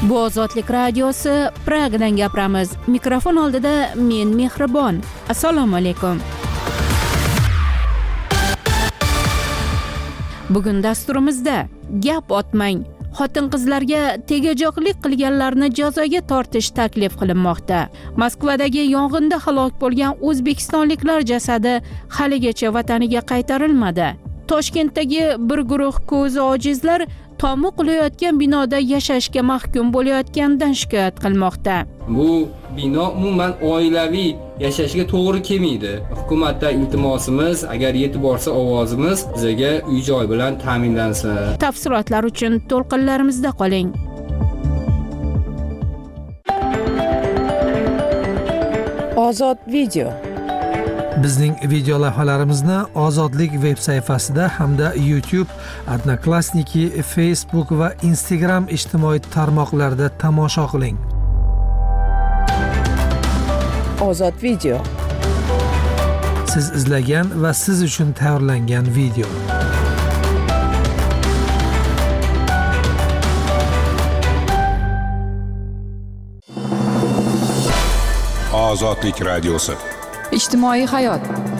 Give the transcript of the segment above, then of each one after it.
Bu Ozodlik radiosi, Pragadan gapiramiz. Mikrofon oldida men Mehribon. Assalomu alaykum. Bugun dasturimizda gap otmang. Xotin-qizlarga tegajoqlik qilganlarni jazoga tortish taklif qilinmoqda. Moskvadagi yong'inda halok bo'lgan o'zbekistonliklar jasadi haligacha vataniga qaytarilmadi. Toshkentdagi bir guruh ko'zi ojizlar tomi qulayotgan binoda yashashga mahkum bo'layotganidan shikoyat qilmoqda. Bu bino umuman oilaviy yashashga to'g'ri kelmaydi. Hukumatdan iltimosimiz, agar yetib borsa ovozimiz, bizga uy-joy bilan ta'minlansin. Tafsilotlar uchun to'lqinlarimizda qoling. Ozod video. Bizning video lavhalarimizni Ozodlik veb sayfasida hamda YouTube, Odnoklassniki, Facebook va Instagram ijtimoiy tarmoqlarida tomosha qiling. Ozod video. Siz izlagan va siz uchun tayyorlangan video. Ozodlik radiosi. İjtimoiy hayot.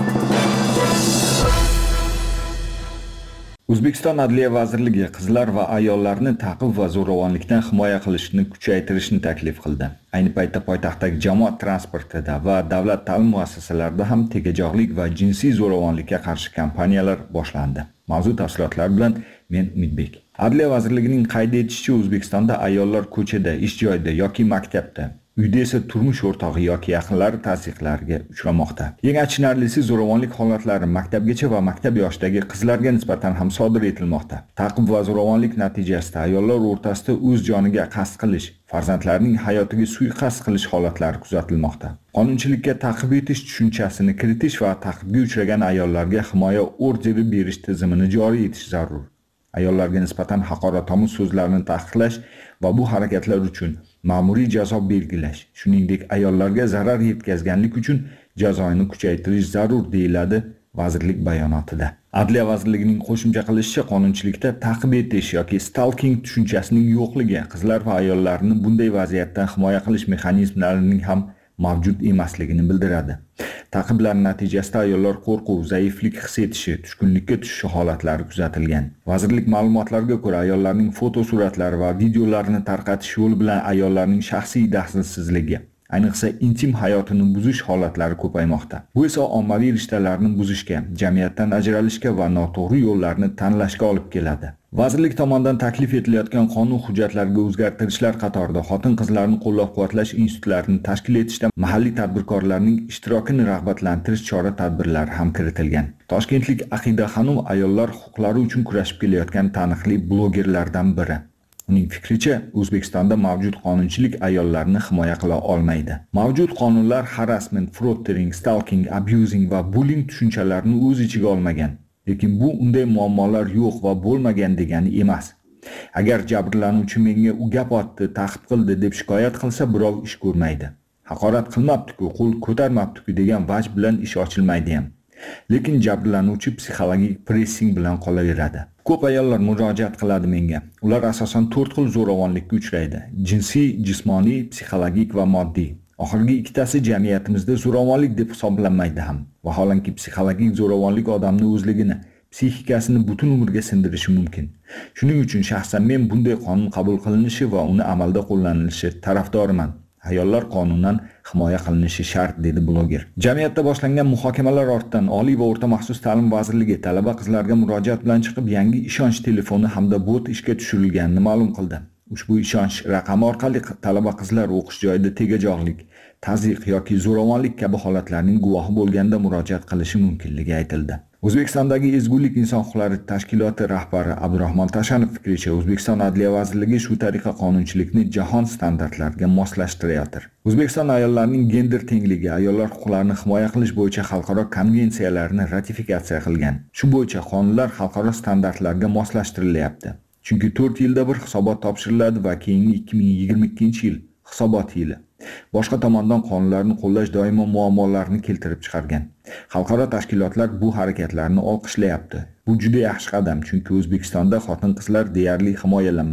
O'zbekiston Adliya vazirligi qizlar va ayollarni ta'qib va zo'ravonlikdan himoya qilishni kuchaytirishni taklif qildi. Ayni paytda poytaxtdagi jamoat transportida va davlat ta'lim muassasalarida ham tegajoqlik va jinsiy zo'ravonlikka qarshi kampaniyalar boshlandi. Mavzu tafsilotlari bilan men Umidbek. Adliya vazirligining qayd etishicha, O'zbekistonda ayollar ko'chada, ish joyida yoki maktabda, uyda esa turmush o'rtog'i yoki yaqinlari tazyiqlarga uchramoqda. Eng achinarlisi, zo'ravonlik holatlari maktabgacha va maktab yoshidagi qizlarga nisbatan ham sodir etilmoqda. Ta'qib va zo'ravonlik natijasida ayollar o'rtasida o'z joniga qasd qilish, farzandlarining hayotiga suiqasd qilish holatlari kuzatilmoqda. Qonunchilikka ta'qib etish tushunchasini kiritish va ta'qibga uchragan ayollarga himoya orderi berish tizimini joriy etish zarur. Ayollarga nisbatan haqoratomuz so'zlarni taqiqlash va bu harakatlar uchun ma'muriy jazo belgilash, shuningdek ayollarga zarar yetkazganlik uchun jazoni kuchaytirish zarur deyiladi vazirlik bayonotida. Adliya vazirligining qo'shimcha qilishicha, qonunchilikda ta'qib etish yoki stalking tushunchasining yo'qligi qizlar va ayollarni bunday vaziyatdan himoya qilish mexanizmlarining ham mavjud emasligini bildiradi. Ta'qiblar natijasida ayollar qo'rquv, zaiflik his etishi, tushkunlikka tushishi holatlari kuzatilgan. Vazirlik ma'lumotlariga ko'ra, ayollarning fotosuratlari va videolarini tarqatish yo'li bilan ayollarning shaxsiy daxlsizligi, ayniqsa intim hayotini buzish holatlari ko'paymoqda. Bu esa ommaviy rishtalarni buzishga, jamiyatdan ajralishga va noto'g'ri yo'llarni tanlashga olib keladi. Vazirlik tomonidan taklif etilayotgan qonun hujjatlariga o'zgartirishlar qatorida xotin-qizlarni qo'llab-quvvatlash institutlarini tashkil etishda mahalliy tadbirkorlarning ishtirokini rag'batlantirish chora-tadbirlari ham kiritilgan. Toshkentlik Aqida Xanum ayollar huquqlari uchun kurashib kelayotgan taniqli blogerlardan biri. Uning fikricha, O'zbekistonda mavjud qonunchilik ayollarni himoya qila olmaydi. Mavjud qonunlar harassment, frottering, stalking, abusing va bullying tushunchalarini o'z ichiga olmagan. Lekin bu unday muammolar yo'q va bo'lmagan degani emas. Agar jabrlanuvchi menga u gap otdi, ta'qib qildi deb shikoyat qilsa, birov ish ko'rmaydi. Haqorat qilmabdi-ku, qo'l ko'tarmabdi-ku degan vaj bilan ish ochilmaydi ham. Lekin jabrlanuvchi psixologik pressing bilan qolaveradi. Ko'p ayollar murojaat qiladi menga. Ular asosan 4 xil zo'ravonlikka uchraydi: jinsiy, jismoniy, psixologik va moddiy. Oxirgi ikkitasi jamiyatimizda zo'ravonlik deb hisoblanmaydi ham. Vaholanki psixologik zo'ravonlik odamning o'zligini, psixikasini butun umrga sindirishi mumkin. Shuning uchun shaxsan men bunday qonun qabul qilinishi va uni amalda qo'llanilishi tarafdoriman. Ayollar qonunan himoya qilinishi shart, dedi bloger. Jamiyatda boshlangan muhokamalar ortidan Oliy va o'rta maxsus ta'lim vazirligi talaba qizlarga murojaat bilan chiqib, yangi ishonch telefoni hamda bot ishga tushirilganini ma'lum qildi. Ushbu ishonch raqami orqali talaba qizlar o'qish joyida tegajoqlik, tazyiq yoki zo'ravonlik kabi holatlarning guvohi bo'lganda murojaat qilishi mumkinligi aytildi. O'zbekistondagi Ezgulik inson huquqlari tashkiloti rahbari Abdurahmon Tashanov fikricha, O'zbekiston Adliya vazirligi shu tariqa qonunchilikni jahon standartlariga moslashtirayotir. O'zbekiston ayollarining gender tengligi, ayollar huquqlarini himoya qilish bo'yicha xalqaro konvensiyalarni ratifikatsiya qilgan. Shu bo'yicha qonunlar xalqaro standartlarga moslashtirilyapti. Chunki 4 yilda bir hisobot topshiriladi va keyingi 2022-yil hisobot yili. Boshqa tomondan qonunlarni qo'llash doimo muammolarni keltirib chiqargan. Xalqaro tashkilotlar bu harakatlarni olqishlayapti. Bu juda yaxshi qadam, chunki O'zbekistonda xotin-qizlar deyarli himoyalanmagan.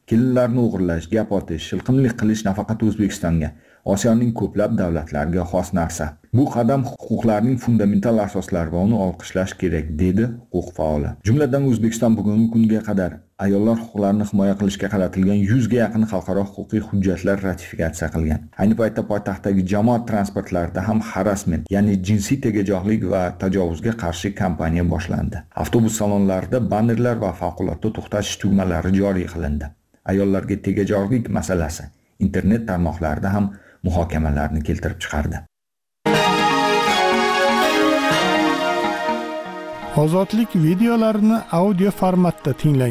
Kelinlarni o'g'irlash, gap otish, shilqimlik qilish nafaqat O'zbekistonga, Osiyoning ko'plab davlatlariga xos narsa. Bu qadam huquqlarning fundamental asoslari va uni olqishlash kerak, dedi huquq faoli. Jumladan O'zbekiston bugungi kunga qadar ayollar huquqlarini himoya qilishga qaratilgan 100 ga yaqin xalqaro huquqiy hujjatlar ratifikatsiya qilgan. Ayni paytda poytaxtdagi jamoat transportlarida ham harassment, ya'ni jinsiy tegajoqlik va tajovuzga qarshi kampaniya boshlandi. Avtobus salonlarida bannerlar va favqulodda to'xtash tugmalari joriy qilindi. Ayollarga tegajoqlik masalasi internet tarmoqlarida ham muhokamalarni keltirib chiqardi. Ozodlik videolarini audio formatda tinglang.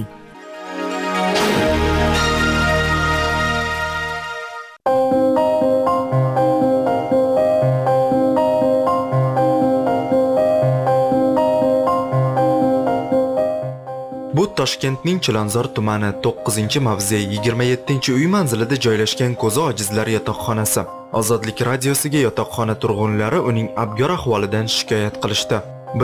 Bu Toshkentning Chilonzor tumani 9-mavze 27-uy manzilida joylashgan ko'zi ojizlar yotoqxonasi. Ozodlik radiosiga yotoqxona turg'unlari uning abgor ahvolidan shikoyat qilishdi.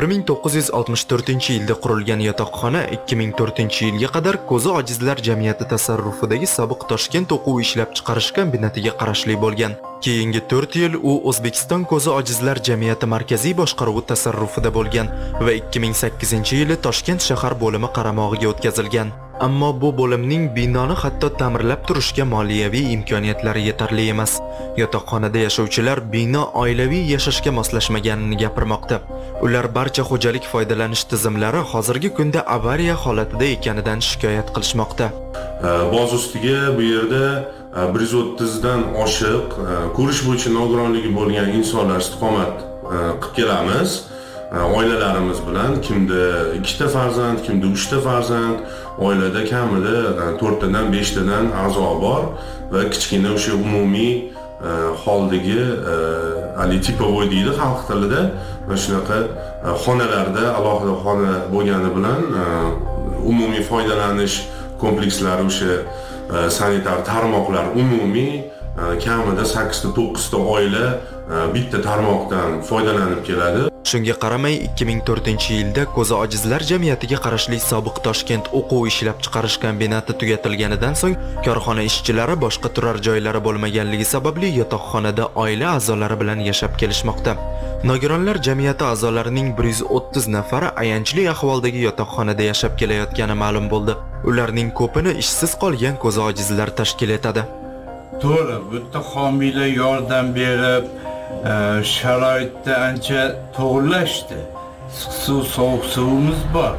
1964-yilda qurilgan yotoqxona 2004-yilga qadar ko'zi ojizlar jamiyati tasarrufidagi sobiq Toshkent o'quv ishlab chiqarish kombinatiga qarashli bo'lgan. Keyingi 4 yil u O'zbekiston ko'zi ojizlar jamiyati markaziy boshqaruvi tasarrufida bo'lgan va 2008-yili Toshkent shahar bo'limi qaramog'iga o'tkazilgan. Ammo bu bo'limning binoni hatto ta'mirlab turishga moliyaviy imkoniyatlari yetarli emas. Yotoqxonada yashovchilar bino oilaviy yashashga moslashmaganini gapirmoqda. Ular barcha xo'jalik foydalanish tizimlari hozirgi kunda avariya holatida ekanidan shikoyat qilishmoqda. Boz ustiga bu yerda 130 dan oshiq ko'rish bo'yicha nogironligi bo'lgan insonlar istiqomat qilib kelamiz. Oilalarimiz bilan kimda 2 ta farzand, kimda 3 ta farzand, oilada kamida 4 tadan 5 tadan a'zo bor va kichkina o'sha umumiy holdagi tipovoy deydi xalq tilida, va shunaqa xonalarda alohida xona bo'lgani bilan umumiy foydalanish komplekslari o'sha sanitar tarmoqlar umumiy kamida 8 ta 9 ta oila bitta tarmoqdan foydalanib keladi. Shunga qaramay 2004-yilda ko'zi ojizlar jamiyatiga qarashli sobiq Toshkent o'quv ishlab chiqarish kombinati tugatilganidan so'ng korxona ishchilari boshqa turar joylari bo'lmaganligi sababli yotoqxonada oila a'zolari bilan yashab kelishmoqda. Nogironlar jamiyati a'zolarining 130 nafari ayanchli ahvoldagi yotoqxonada yashab kelayotgani ma'lum bo'ldi. Ularning ko'pini ishsiz qolgan ko'zi ojizlar tashkil etadi. To'g'ri, bu yerda homiylar yordam berib, sharoitda ancha to'g'rilashdi. Suv, sovuq suvimiz bor.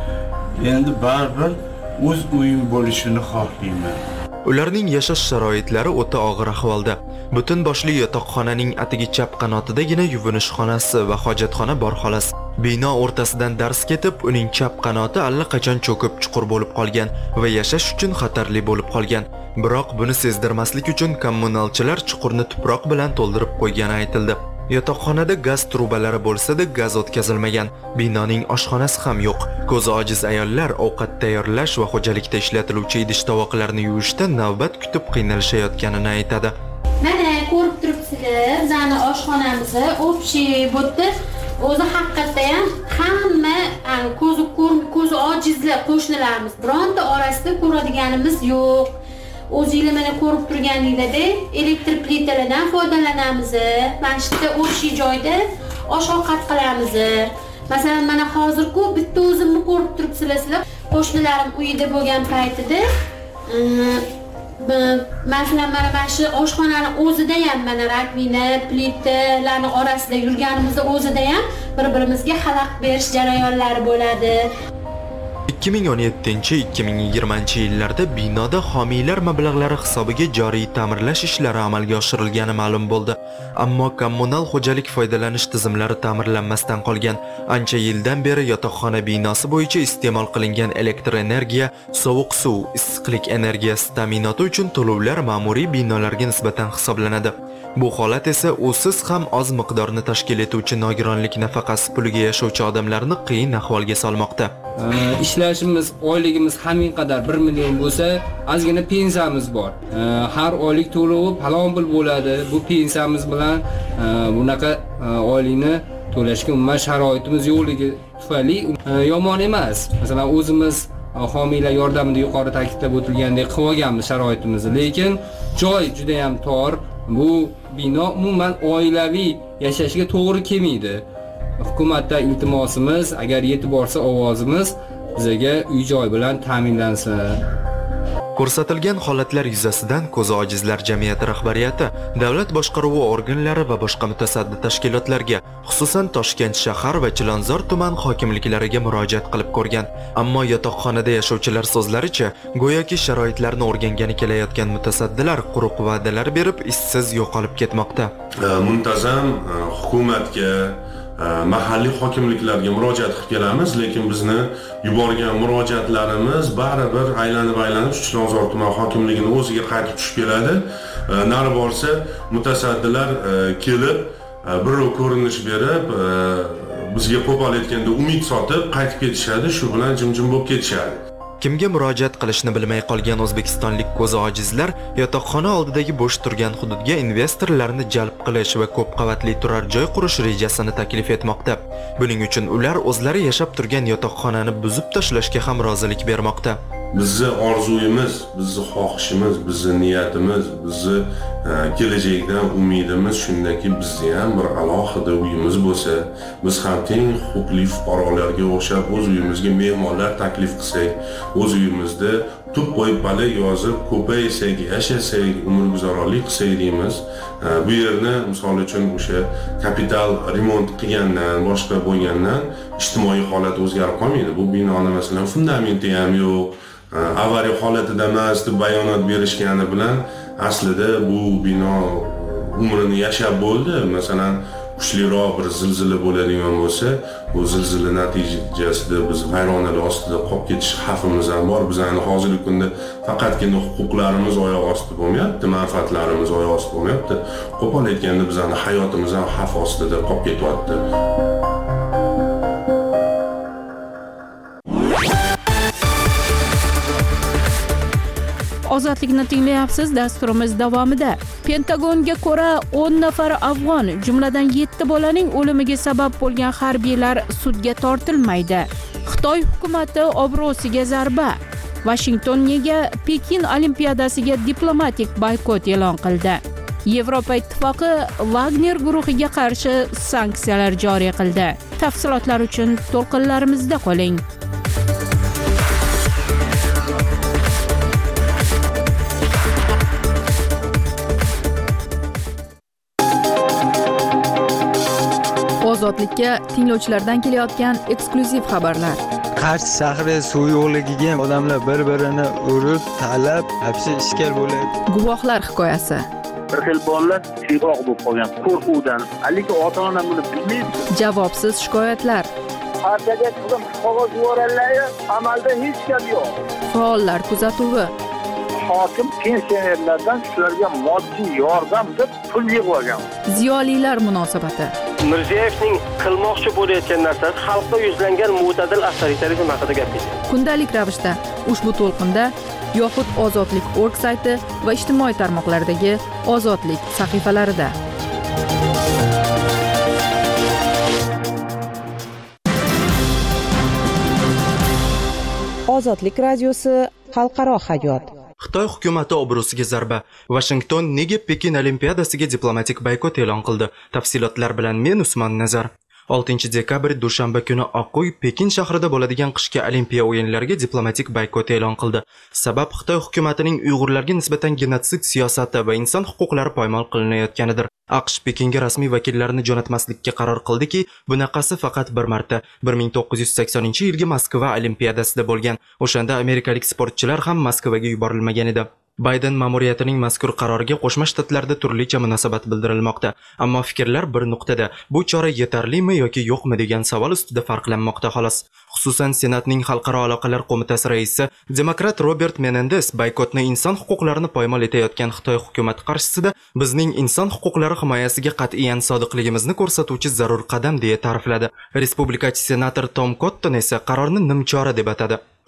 Endi baribir o'z uyim bo'lishini xohlayman. Ularning yashash sharoitlari o'ta og'ir ahvolda. Butun boshli yotoqxonaning atigi chap qanotidagina yuvinish xonasi va hojatxona bor xolos. Bino o'rtasidan dars ketib, uning chap qanoti allaqachon cho'kib chuqur bo'lib qolgan va yashash uchun xatarli bo'lib qolgan. Biroq buni sezdirmaslik uchun kommunalchilar chuqurni tuproq bilan to'ldirib qo'ygani aytildi. Yotoqxonada gaz trubalari bo'lsa-da, gaz o'tkazilmagan. Binoning oshxonasi ham yo'q. Ko'zi ojiz ayollar ovqat tayyorlash va xo'jalikda ishlatiluvchi idish-tovoqlarni yuvishda navbat kutib qiynalishayotganini aytadi. Mana ko'rib turibsizlar, bizning oshxonamizni общий bo'tdi. O'zi haqiqatda ham hamma ko'zi ojizlar qo'shnilarimiz bironta orasida ko'radiganimiz yo'q. O'zingizlar mana ko'rib turganingizda elektr plitalardan foydalanamiz. Mana shu yerda o'sha joyda osh-ovqat qilamiz. Masalan, mana hozir-ku bitta o'zimni ko'rib turibsizlar. Qo'shnilarim uyida bo'lgan paytida masalan mana shu oshxonaning o'zida ham mana rakvina, plitalarni orasida yurganimizda o'zida ham bir-birimizga xalaqit berish jarayonlari bo'ladi. 2017-2020 yillarda binoda homiylar mablag'lari hisobiga joriy ta'mirlash ishlari amalga oshirilgani ma'lum bo'ldi. Ammo kommunal xo'jalik foydalanish tizimlari ta'mirlanmasdan qolgan. Ancha yildan beri yotoqxona binosi bo'yicha iste'mol qilingan elektr energiya, sovuq suv, issiqlik energiyasi ta'minoti uchun to'lovlar ma'muriy binolarga nisbatan hisoblanadi. Bu holat esa usiz ham oz miqdorni tashkil etuvchi nogironlik nafaqasi puliga yashovchi odamlarni qiyin ahvolga solmoqda. Ishlashimiz, oyligimiz haming qadar 1 million bo'lsa, ozgina pensiyamiz bor. Har oylik to'lovi falon pul bo'ladi. Bu pensiyamiz bilan bunaqa oylikni to'lashga umuman sharoitimiz yo'qligi tufayli yomon emas. Masalan, o'zimiz homiylar yordamida yuqori ta'kidlab o'tilgandek qilib olganmiz sharoitimizni, lekin joy juda ham tor. Bu bino umuman oilaviy yashashga to'g'ri kelmaydi. Hukumatdan iltimosimiz, agar yetib borsa ovozimiz, bizga uy-joy bilan ta'minlansin. Ko'rsatilgan holatlar yuzasidan Ko'zi ojizlar jamiyati rahbariyati davlat boshqaruvi organlari va boshqa mutasaddi tashkilotlarga, xususan Toshkent shahar va Chilonzor tuman hokimliklariga murojaat qilib ko'rgan. Ammo yotoqxonada yashovchilar so'zlaricha, go'yoki sharoitlarni o'rgangani kelayotgan mutasaddilar quruq va'dalar berib, izsiz yo'qolib ketmoqda. Muntazam hukumatga, mahalliy hokimliklarga murojaat qilib kelamiz, lekin bizni yuborgan murojaatlarimiz baribir aylanib Chilonzor tuman hokimligining o'ziga qaytib tushib keladi. Nari borsa mutasaddilar kelib, birov ko'rinish berib, bizga qo'pol aytganda umid sotib qaytib ketishadi, shu bilan jim-jim bo'lib ketishadi. Kimga murojaat qilishni bilmay qolgan o'zbekistonlik ko'zi ojizlar yotoqxona oldidagi bo'sh turgan hududga investorlarni jalb qilish va ko'p qavatli turar joy qurish rejasini taklif etmoqda. Buning uchun ular o'zlari yashab turgan yotoqxonani buzib tashlashga ham rozilik bermoqda. Bizni orzuyimiz, bizni xohishimiz, bizni niyatimiz, bizni kelajakdan umidimiz shundaki bizda ham bir alohida uyimiz bo'lsa, biz ham teng huquqli fuqarolarga o'xshab o'z uyimizga mehmonlar taklif qilsak, o'z uyimizda tub qo'yib baliq yozib, ko'paysak, yashasak, umrguzaronlik qilsak deymiz. Bu yerni misol uchun o'sha kapital remont qilgandan, boshqa bo'lgandan ijtimoiy holat o'zgarib qolmaydi. Bu binoni masalan fundamenti ham yo'q, avariya holatida emas deb bayonot berishgani bilan aslida bu bino umrini yashab bo'ldi. Masalan, kuchliroq bir zilzila bo'ladigan bo'lsa, bu zilzila natijasida biz vayronalar ostida qolib ketish xavfimiz ham bor. Bizning hozirgi kunda faqatgina huquqlarimiz oyoq ostida bo'lmayapti, manfaatlarimiz oyoq ostida bo'lmayapti. Qo'pol aytganda bizning hayotimiz ham xavf ostida qolib ketyapti. Ozodlikni tinglayapsiz. Dasturimiz davomida Pentagonga ko'ra 10 nafar afg'on, jumladan 7 bolaning o'limiga sabab bo'lgan harbiylar sudga tortilmaydi. Xitoy hukumati obro'siga zarba. Washington nega Pekin olimpiadasiga diplomatik boykot e'lon qildi? Yevropa ittifoqi Wagner guruhiga qarshi sanksiyalar joriy qildi. Tafsilotlar uchun to'lqinlarimizda qoling. Ozodlikka tinglovchilardan kelayotgan eksklyuziv xabarlar. Qarshi shahri suv yo'qligiga odamlar bir-birini urib, talab, hapsi ishkal bo'ladi. Guvohlar hikoyasi. Bir xil bolalar siyg'oq bo'lib qolgan qo'rquvdan, lekin ota-ona buni bilmaydi. Javobsiz shikoyatlar. Partiyaga qilib qog'oz yuborganlar, amalda hech gap yo'q. Faollar kuzatuvi. Hokim pensionerlardan shularga moddiy yordam deb pul yig'ib olgan. Ziyolilar munosabati. Mirziyevning qilmoqchi bo'layotgan narsasi xalqqa yuzlangan mo'tadil avtoritarizm haqida gapirdi. Kundalik ravishda ushbu to'lqinda yoxud Ozodlik.org sayti va ijtimoiy tarmoqlardagi Ozodlik sahifalarida. Ozodlik radiosi xalqaro hayot. Xitoy hukumati obro'siga zarba. Washington nega Pekin olimpiadasiga diplomatik boykot e'lon qildi? Tafsilotlar bilan men Usmon Nazar. 6 dekabr dushanba kuni Oq uy Pekin shahrida bo'ladigan qishki olimpiya o'yinlariga diplomatik boykot e'lon qildi. Sabab Xitoy hukumatining Uyg'urlarga nisbatan genotsid siyosati va inson huquqlari poymol qilinayotganidir. AQSh Pekinga rasmiy vakillarini jo'natmaslikka qaror qildiki, bunaqasi faqat bir marta 1980-yilgi Moskva olimpiadasida bo'lgan. O'shanda amerikalik sportchilar ham Moskvaga yuborilmagan edi. Bayden ma'muriyatining mazkur qaroriga Qo'shma Shtatlarda turlicha munosabat bildirilmoqda. Ammo fikrlar bir nuqtada, bu chora yetarlimi yoki yo'qmi degan savol ustida farqlanmoqda xolos. Xususan Senatning Xalqaro aloqalar qo'mitasi raisi demokrat Robert Menendez boykotni inson huquqlarini poymol etayotgan Xitoy hukumati qarshisida bizning inson huquqlari himoyasiga qat'iyan sodiqligimizni ko'rsatuvchi zarur qadam deya ta'rifladi. Respublikachi senator Tom Cotton esa qarorni nimchora deb atadi.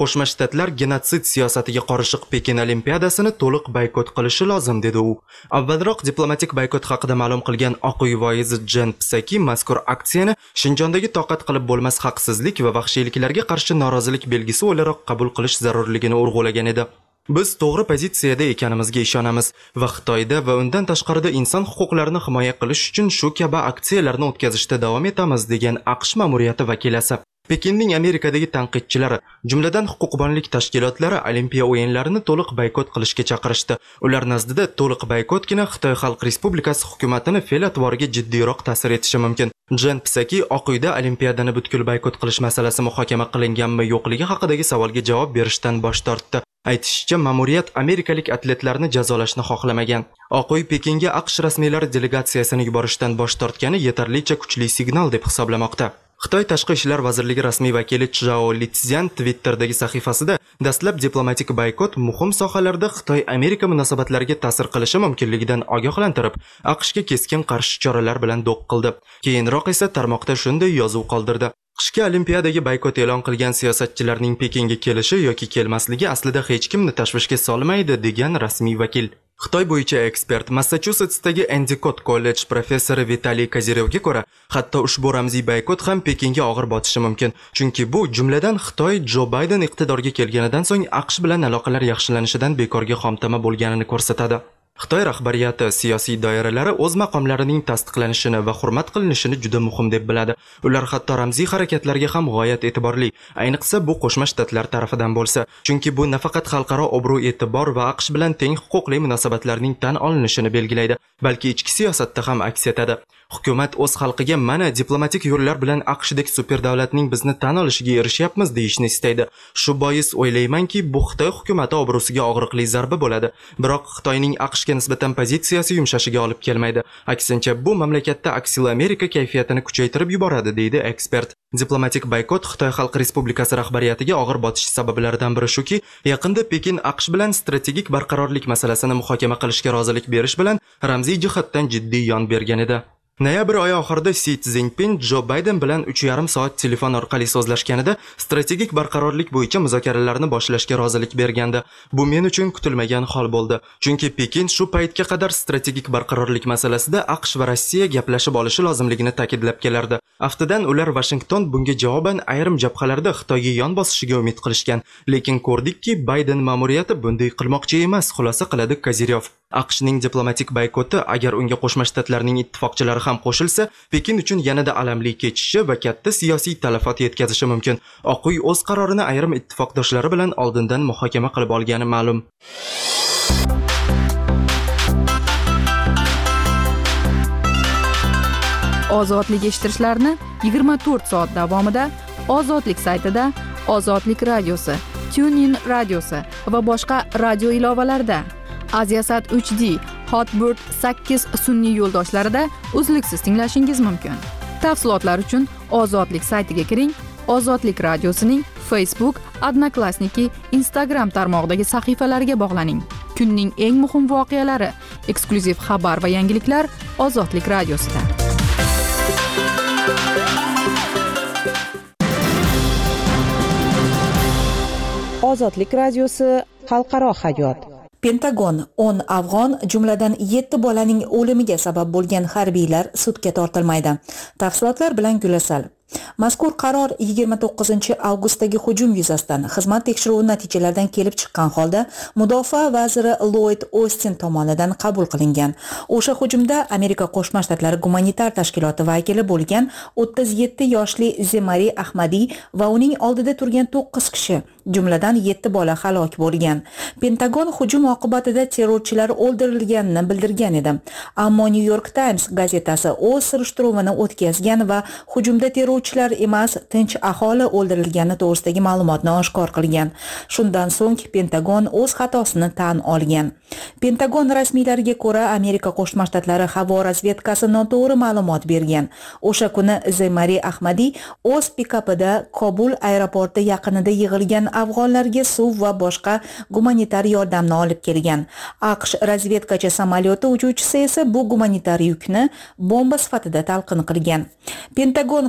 Qo'shma Shtatlar genotsid siyosatiga qarshi Pekin Olimpiadasini to'liq boykot qilishi lozim dedi u. Avvalroq diplomatik boykot haqida ma'lum qilgan Oq uy voizi Jen Psaki mazkur aksiyani Shinjondagi toqat qilib bo'lmas haqsizlik va vahshiyliklarga qarshi norozilik belgisi o'laroq qabul qilish zarurligini urg'ulagan edi. Biz to'g'ri pozitsiyada ekanimizga ishonamiz va Xitoyda va undan tashqarida inson huquqlarini himoya qilish uchun shu kabi aksiyalarni o'tkazishda davom etamiz degan AQSh ma'muriyati vakilasi. Pekinning Amerikadagi tanqidchilari, jumladan huquqbonlik tashkilotlari Olimpiya o'yinlarini to'liq boykot qilishga chaqirishdi. Ular nazdida to'liq boykotgina Xitoy Xalq Respublikasi hukumatini fe'l-atvoriga jiddiyroq ta'sir etishi mumkin. Jen Psaki Oq uyda Olimpiadani butkul boykot qilish masalasi muhokama qilinganmi yo'qligi haqidagi savolga javob berishdan bosh tortdi. Aytishicha, ma'muriyat amerikalik atletlarni jazolashni xohlamagan. Oq uy Pekinga AQSh rasmiylari delegatsiyasini yuborishdan bosh tortgani yetarlicha kuchli signal deb hisoblamoqda. Xitoy Tashqi ishlar vazirligi rasmiy vakili Chjao Litzyan Twitter'dagi sahifasida dastlab diplomatik boykot muhim sohalarda Xitoy-Amerika munosabatlariga ta'sir qilishi mumkinligidan ogohlantirib, AQShga keskin qarshi choralar bilan do'q qildi. Keyinroq esa tarmoqda shunday yozuv qoldirdi: Qishki Olimpiadaga boykot e'lon qilgan siyosatchilarning Pekinga kelishi yoki kelmasligi aslida hech kimni tashvishga solmaydi degan rasmiy vakil. Xitoy bo'yicha ekspert Massachusetsdagi Endicott College professori Vitaliy Kozirevga ko'ra, hatto ushbu ramziy boykot ham Pekinga og'ir botishi mumkin. Chunki bu jumladan Xitoy Jo Bayden iqtidorga kelganidan so'ng AQSh bilan aloqalar yaxshilanishidan bekorga xomtama bo'lganini ko'rsatadi. Xitoy rahbariyati siyosiy doiralari o'z maqomlarining tasdiqlanishini va hurmat qilinishini juda muhim deb biladi. Ular hatto ramziy harakatlarga ham g'oyat e'tiborli, ayniqsa bu Qo'shma Shtatlar tarafidan bo'lsa, chunki bu nafaqat xalqaro obro'-e'tibor va AQSh bilan teng huquqli munosabatlarning tan olinishini belgilaydi, balki ichki siyosatda ham aks etadi. Hukumat o'z xalqiga mana diplomatik yo'llar bilan AQShdek super davlatning bizni tan olishiga erishyapmiz deyishni istaydi. Shu bois o'ylaymanki, bu Xitoy hukumati obro'siga og'riqli zarba bo'ladi. Biroq Xitoyning AQShga nisbatan pozitsiyasi yumshashiga olib kelmaydi. Aksincha, bu mamlakatda aksil Amerika kayfiyatini kuchaytirib yuboradi, deydi ekspert. Diplomatik boykot Xitoy Xalq Respublikasi rahbariyatiga og'ir botish sabablaridan biri shuki, yaqinda Pekin AQSh bilan strategik barqarorlik masalasini muhokama qilishga rozilik berish bilan ramziy jihatdan jiddiy yon bergan edi. Noyabr oyi oxirida Si Szinpin Jo Bayden bilan 3,5 soat telefon orqali so'zlashganida strategik barqarorlik bo'yicha muzokaralarni boshlashga rozilik bergandi. Bu men uchun kutilmagan hol bo'ldi. Chunki Pekin shu paytga qadar strategik barqarorlik masalasida AQSh va Rossiya gaplashib olishi lozimligini ta'kidlab kelardi. Aftidan ular Washington bunga javoban ayrim jabhalarda Xitoyga yon bosishiga umid qilishgan, lekin ko'rdikki, Bayden ma'muriyati bunday qilmoqchi emas, xulosa qiladi Kozirov. AQShning diplomatik boykoti agar unga Qo'shma Shtatlarning ittifoqchilari ham qo'shilsa, Pekin uchun yanada alamli kechishi va katta siyosiy talafot yetkazishi mumkin. Oq uy o'z qarorini ayrim ittifoqdoshlari bilan oldindan muhokama qilib olgani ma'lum. Ozodlik eshittirishlarni 24 soat davomida Ozodlik saytida, Ozodlik radiosi, TuneIn radiosi va boshqa radio ilovalarda, Aziasat 3D, Hotbird 8 sun'iy yo'ldoshlarida uzluksiz tinglashingiz mumkin. Tafsilotlar uchun Ozodlik saytiga kiring. Ozodlik radiosining Facebook, Odnoklassniki, Instagram tarmog'idagi sahifalariga bog'laning. Kunning eng muhim voqealari, eksklyuziv xabar va yangiliklar Ozodlik radiosida. Ozodlik radiosi xalqaro hayot. Pentagon 10 afg'on, jumladan 7 bolaning o'limiga sabab bo'lgan harbiylar sudga tortilmaydi. Tafsilotlar bilan Gulasal. Mazkur qaror 29 avgustdagi hujum yuzasidan xizmat tekshiruvi natijalaridan kelib chiqqan holda Mudofaa vaziri Lloyd Austin tomonidan qabul qilingan. O'sha hujumda Amerika Qo'shma Shtatlari gumanitar tashkiloti vakili bo'lgan 37 yoshli Zemari Ahmadi va uning oldida turgan 9 kishi, jumladan 7 bola halok bo'lgan. Pentagon hujum oqibatida terrorchilar o'ldirilganini bildirgan edi. Ammo New York Times gazetasi o'z surishtiruvini o'tkazgan va hujumda terrorchilar emas, tinch aholi o'ldirilgani to'g'risidagi ma'lumotni oshkor qilgan. Shundan so'ng Pentagon o'z xatosini tan olgan. Pentagon rasmiylariga ko'ra, Amerika Qo'shma Shtatlari havo razvedkasi noto'g'ri ma'lumot bergan. O'sha kuni Zemari Ahmadi o'z pikapida Kobul aeroporti yaqinida yig'ilgan afg'onlarga suv va boshqa gumanitar yordamni olib kelgan. AQSh razvedkachi samolyoti uchuvchisi esa bu gumanitar yukni bomba sifatida talqin qilgan. Pentagon hisobot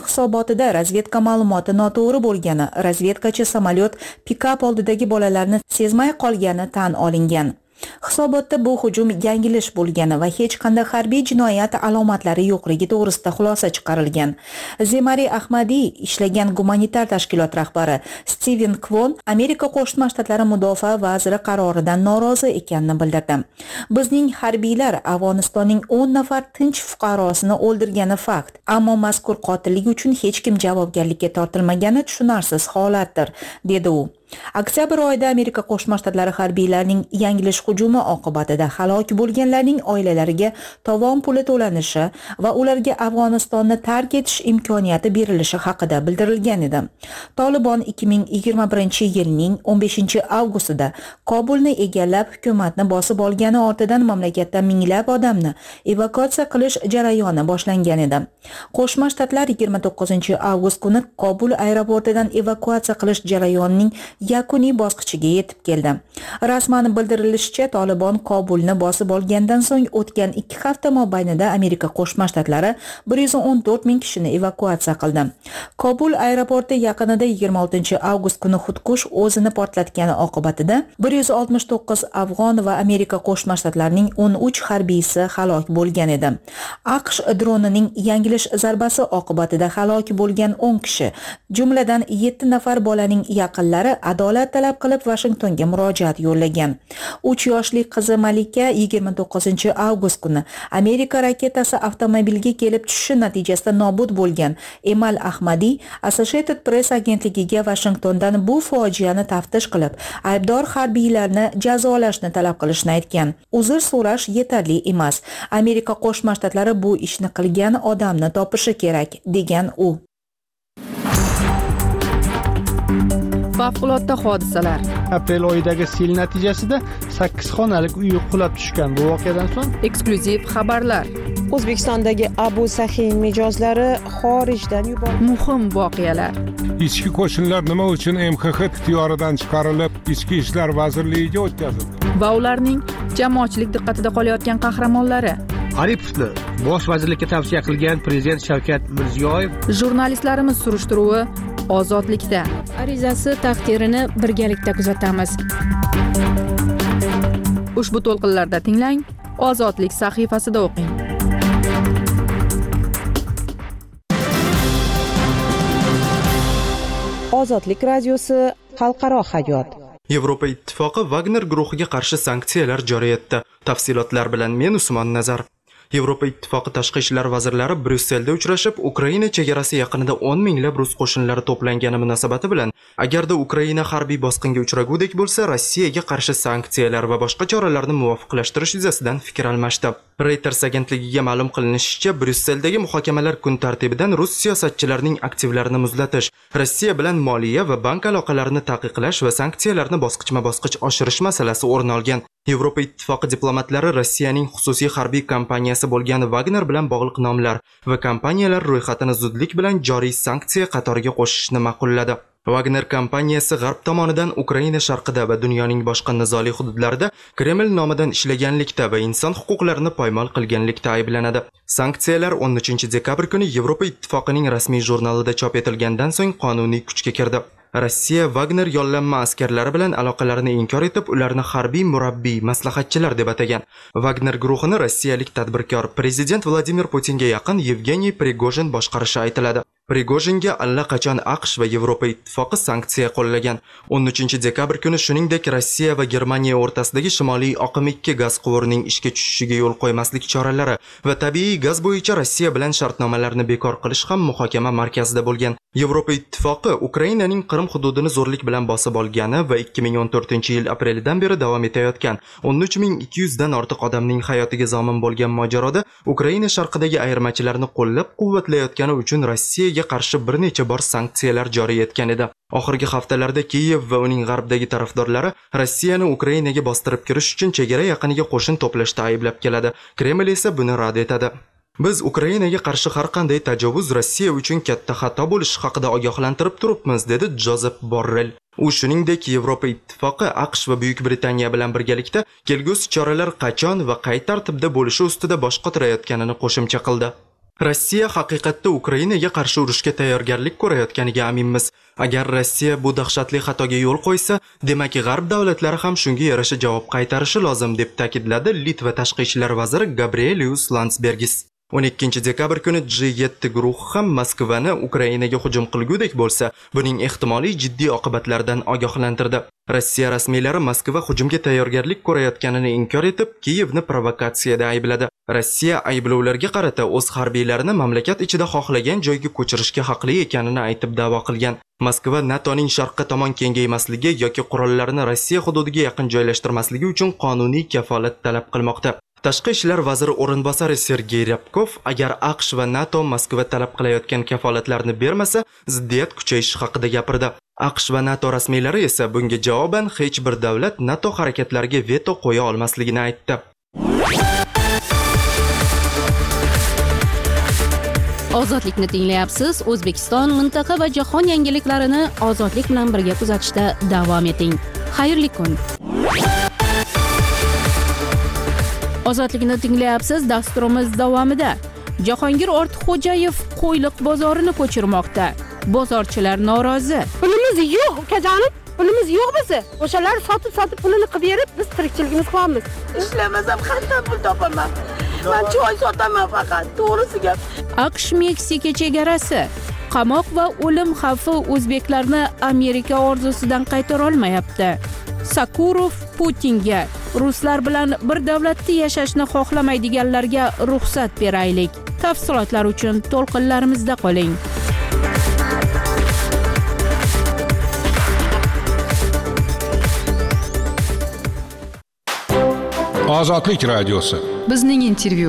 hisobotida razvedka ma'lumoti noto'g'ri bo'lgani, razvedkachi samolyot pikap oldidagi bolalarni sezmay qolgani tan olingan. Hisobotda bu hujum yangilish bo'lgani va hech qanday harbiy jinoyat alomatlari yo'qligi to'g'risida xulosa chiqarilgan. Zemari Ahmadiy ishlagan gumanitar tashkilot rahbari Steven Kvon Amerika Qo'shma Shtatlari mudofaa vaziri qaroridan norozi ekanini bildirdi. Bizning harbiylar Afg'onistonning 10 nafar tinch fuqarosini o'ldirgani fakt, ammo mazkur qotillik uchun hech kim javobgarlikka tortilmagani tushunarsiz holatdir, dedi u. Oktyabr oyida Amerika Qo'shma Shtatlari harbiylarining yangilish hujumi oqibatida halok bo'lganlarning oilalariga tovon puli to'lanishi va ularga Afg'onistonni tark etish imkoniyati berilishi haqida bildirilgan edi. Tolibon 2021-yilning 15-avgustida Kobulni egallab, hukumatni bosib olgani ortidan mamlakatda minglab odamni evakuatsiya qilish jarayoni boshlangan edi. Qo'shma Shtatlar 29-avgust kuni Kobul aeroportidan evakuatsiya qilish jarayonining yakuniy bosqichiga yetib keldi. Rasman bildirilishicha, Tolibon Kobulni bosib olgandan so'ng o'tgan 2 hafta mobaynida Amerika Qo'shma Shtatlari 114 ming kishini evakuatsiya qildi. Kobul aeroporti yaqinida 26-avgust kuni xudkush o'zini portlatgani oqibatida 169 afg'on va Amerika Qo'shma Shtatlarining 13 harbiysi halok bo'lgan edi. AQSh dronining yangilish zarbasi oqibatida halok bo'lgan 10 kishi, jumladan 7 nafar bolaning yaqinlari adolat talab qilib Washingtonga murojaat yo'llagan. 3 yoshli qizi Malika 29-avgust kuni Amerika raketasi avtomobilga kelib tushishi natijasida nobud bo'lgan. Emal Ahmadiy Associated Press agentligiga Washingtondan bu fojiani taftish qilib, aybdor harbiylarni jazolashni talab qilishni aytgan. Uzr so'rash yetarli emas. Amerika Qo'shma Shtatlari bu ishni qilgan odamni topishi kerak, degan u. Favqulodda hodisalar. Aprel oyidagi sel natijasida 8 xonalik uy qulab tushgan. Bu voqeadan so'ng eksklyuziv xabarlar. O'zbekistondagi Abu Sahiy mijozlari xorijdan yuborildi. Muhim voqealar. Ichki qo'shinlar nima uchun MXX ixtiyoridan chiqarilib, Ichki ishlar vazirligiga o'tkazildi? Va ularning jamoatchilik diqqatida qolayotgan qahramonlari. Aripovni bosh vazirlikka tavsiya qilgan prezident Shavkat Mirziyoyev. Jurnalistlarimiz surishtiruvi ozodlikda. Arizasi taqdirini birgalikda kuzatamiz. Ushbu to'lqinlarda tinglang, Ozodlik sahifasida o'qing. Ozodlik radiosi xalqaro hayot. Yevropa Ittifoqi Wagner guruhiga qarshi sanksiyalar joriy etdi. Tafsilotlar bilan men Usmon Nazar. Yevropa Ittifoqi tashqi ishlar vazirlari Bryusselda uchrashib, Ukraina chegarasi yaqinida 10 minglab rus qo'shinlari to'plangani munosabati bilan, agarda Ukraina harbiy bosqinga uchragudek bo'lsa, Rossiyaga qarshi sanksiyalar va boshqa choralarni muvofiqlashtirish yuzasidan fikr almashdi. Reuters agentligiga ma'lum qilinishicha, Bryusseldagi muhokamalar kun tartibidan rus siyosatchilarining aktivlarini muzlatish, Rossiya bilan moliya va bank aloqalarini taqiqlash va sanksiyalarni bosqichma-bosqich oshirish masalasi o'rin olgan. Yevropa Ittifoqi diplomatlari Rossiyaning xususiy harbiy kompaniyasi bo'lgan Wagner bilan bog'liq nomlar va kompaniyalar ro'yxatini zudlik bilan joriy sanksiya qatoriga qo'shishni ma'qulladi. Wagner kompaniyasi G'arb tomonidan Ukraina sharqida va dunyoning boshqa nizoli hududlarida Kreml nomidan ishlaganlikda va inson huquqlarini poymol qilganlikda ayblanadi. Sanksiyalar 13 dekabr kuni Yevropa Ittifoqining rasmiy jurnalida chop etilgandan so'ng qonuniy kuchga kirdi. Rossiya Wagner yollanma askarlari bilan aloqalarini inkor etib, ularni harbiy murabbiy, maslahatchilar deb atagan. Wagner guruhini rossiyalik tadbirkor prezident Vladimir Putinga yaqin Yevgeniy Prigojin boshqarishi aytiladi. Prigojinga allaqachon AQSh va Yevropa Ittifoqi sanksiya qo'llagan. 13 dekabr kuni shuningdek Rossiya va Germaniya o'rtasidagi Shimoliy oqim 2 gaz quvurining ishga tushishiga yo'l qo'ymaslik choralari va tabiiy gaz bo'yicha Rossiya bilan shartnomalarni bekor qilish ham muhokama markazida bo'lgan. Yevropa Ittifoqi Ukrainaning Qrim hududini zo'rlik bilan bosib olgani va 2014-yil aprelidan beri davom etayotgan 13200 dan ortiq odamning hayotiga zomin bo'lgan mojaroda Ukraina sharqidagi ayirmachilarni qo'llab-quvvatlayotgani uchun Rossiyaga qarshi bir necha bor sanksiyalar joriy etgan edi. Oxirgi haftalarda Kiyev va uning g'arbdagi tarafdorlari Rossiyani Ukrainaga bostirib kirish uchun chegara yaqiniga qo'shin to'plashda ayblab keladi. Kreml esa buni rad etadi. Biz Ukrainaga qarshi har qanday tajovuz Rossiya uchun katta xato bo'lishi haqida ogohlantirib turibmiz, dedi Jozef Borrell. U shuningdek Yevropa Ittifoqi, AQSh va Buyuk Britaniya bilan birgalikda kelgusi choralar qachon va qay tartibda bo'lishi ustida bosh qotirayotganini qo'shimcha qildi. Rossiya haqiqatda Ukrainaga qarshi urushga tayyorgarlik ko'rayotganiga aminmiz. Agar Rossiya bu dahshatli xatoga yo'l qo'ysa, demak G'arb davlatlari ham shunga yarasha javob qaytarishi lozim, deb ta'kidladi Litva tashqi ishlar vaziri Gabrielius Landsbergis. 12 dekabr kuni G7 guruhi ham Moskvani Ukrainaga hujum qilgudek bo'lsa, buning ehtimoliy jiddiy oqibatlaridan ogohlantirdi. Rossiya rasmiylari Moskva hujumga tayyorgarlik ko'rayotganini inkor etib, Kiyevni provokatsiyada aybladi. Rossiya ayblovlarga qarata o'z harbiylarini mamlakat ichida xohlagan joyga ko'chirishga haqli ekanini aytib da'vo qilgan. Moskva NATOning sharqqa tomon kengaymasligi yoki qurollarni Rossiya hududiga yaqin joylashtirmasligi uchun qonuniy kafolat talab qilmoqda. Tashqi ishlar vaziri o'rinbosari Sergey Ryabkov agar AQSh va NATO Moskva talab qilayotgan kafolatlarni bermasa, ziddiyat kuchayishi haqida gapirdi. AQSh va NATO rasmiylari esa bunga javoban hech bir davlat NATO harakatlariga veto qo'ya olmasligini aytdi. Ozodlikni tinglayapsiz. O'zbekiston, mintaqa va jahon yangiliklarini ozodlik bilan birga kuzatishda davom eting. Xayrli kun. Ozodlikni tinglayapsiz. Dasturimiz davomida Jahongir Ortiqxo'jayev Qo'yliq bozorini ko'chirmoqda. Bozorchilar norozi. Pulimiz yo'q, ukajonim. Pulimiz yo'q bizni. O'shalar sotib pulini qilib berib, biz tirikchiligimiz qilamiz. Ishlamasam qanday pul topaman? Men choy sotaman faqat, to'g'risi gap. AQSh-Meksika chegarasi. Qamoq va o'lim xavfi o'zbeklarni Amerika orzusidan qaytara olmayapti. Sakurov Putinga ruslar bilan bir davlatda yashashni xohlamaydiganlarga ruxsat beraylik. Tafsilotlar uchun to'lqinlarimizda qoling. Ozodlik radiosi. Bizning intervyu.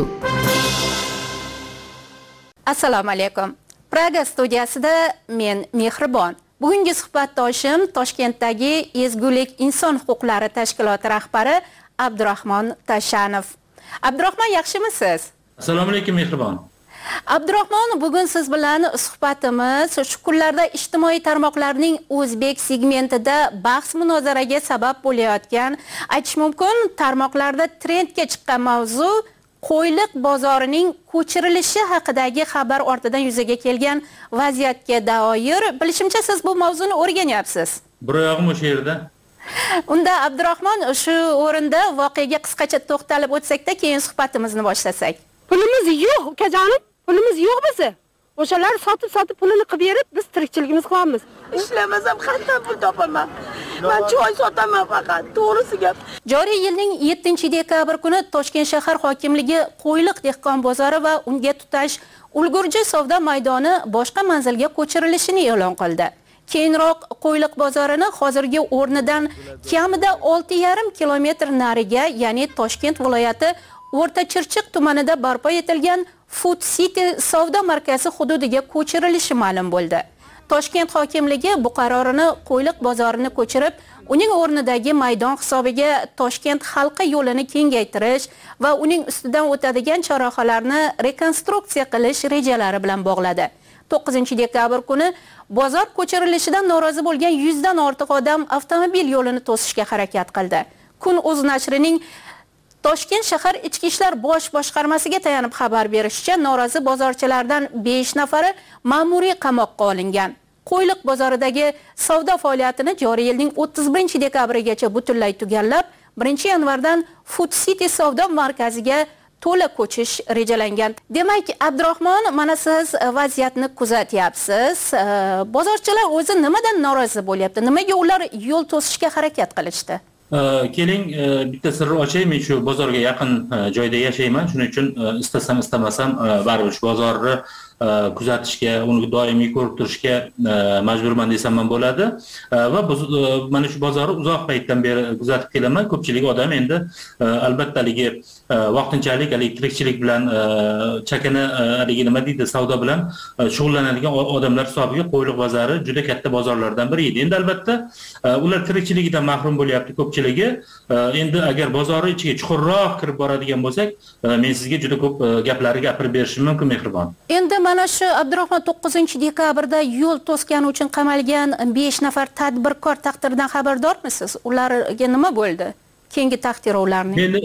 Assalomu alaykum. Praga studiyasida men Mehribon. Bugungi suhbatdoshim Toshkentdagi Ezgulik inson huquqlari tashkiloti rahbari Abdurahmon Tashanov. Abdurahmon, yaxshimisiz? Assalomu alaykum Mehribon. Abdurahmon, bugun siz bilan suhbatimiz shu kunlarda ijtimoiy tarmoqlarning o'zbek segmentida bahs-munozaraga sabab bo'layotgan, aytish mumkin, tarmoqlarda trendga chiqqan mavzu Qo'yliq bozorining ko'chirilishi haqidagi xabar ortidan yuzaga kelgan vaziyatga doir. Bilishimcha, siz bu mavzuni o'rganyapsiz. Bir oyog'im o'sha yerda. Unda Abdurahmon, shu o'rinda voqeaga qisqacha to'xtalib o'tsak-da, keyin suhbatimizni boshlasak. Pulimiz yo'q, ukajonim. Pulimiz yo'q bizni. O'shalar sotib pulini qilib berib, biz tirikchiligimiz qilamiz. Ishlamasam qanday pul topaman? Men choy sotaman faqat, to'g'risi gap. Joriy yilning 7-dekabr kuni Toshkent shahar hokimligi Qo'yliq dehqon bozori va unga tutash ulgurji savdo maydoni boshqa manzilga ko'chirilishini e'lon qildi. Keyinroq Qo'yliq bozorini hozirgi o'rnidan kamida 6,5 kilometr nariga, ya'ni Toshkent viloyati O'rta Chirchiq tumanida barpo etilgan Food City savdo markazi hududiga ko'chirilishi ma'lum bo'ldi. Toshkent hokimligi bu qarorini Qo'yliq bozorini ko'chirib, uning o'rnidagi maydon hisobiga Toshkent halqa yo'lini kengaytirish va uning ustidan o'tadigan chorrahalarni rekonstruksiya qilish rejalari bilan bog'ladi. 9-dekabr kuni bozor ko'chirilishidan norozi bo'lgan 100 dan ortiq odam avtomobil yo'lini to'sishga harakat qildi. Kun.uz nashrining Toshkent shahar ichki ishlar bosh boshqarmasiga tayanib xabar berishicha, norozi bozorchilardan 5 nafari ma'muriy qamoqqa olingan. Qo'yliq bozoridagi savdo faoliyatini joriy yilning 31-dekabrigacha butunlay tugallab, 1-yanvardan Food City savdo markaziga to'la ko'chish rejalangan. Demak, Abdurahmon, mana siz vaziyatni kuzatyapsiz. Bozorchilar o'zi nimadan norozi bo'lyapti? Nimaga ular yo'l to'sishga harakat qilishdi? Keling, bitta sirni ochay, men shu bozorga yaqin joyda yashayman. Shuning uchun istasam istamasam baribir shu bozorni kuzatishga, uni doimiy ko'rib turishga majburman desam ham bo'ladi. Va mana shu bozorni uzoq paytdan beri kuzatib kelaman. Ko'pchilik odam endi albattaligi vaqtinchalik tirikchilik bilan chakana nima deydi, savdo bilan shug'ullanadigan odamlar hisobiga Qo'yliq bozori juda katta bozorlardan biri edi. Endi albatta ular tirikchiligidan mahrum bo'lyapti ko'pchiligi. Endi agar bozorni ichiga chuqurroq kirib boradigan bo'lsak, men sizga juda ko'p gaplarni gapirib berishim mumkin, Mehribon. Endi mana shu Abdurahmon 9-dekabrda yo'l to'sgani uchun qamalgan 5 nafar tadbirkor taqdiridan xabardormisiz? Ularga nima bo'ldi? Keyingi taqdiri ularning.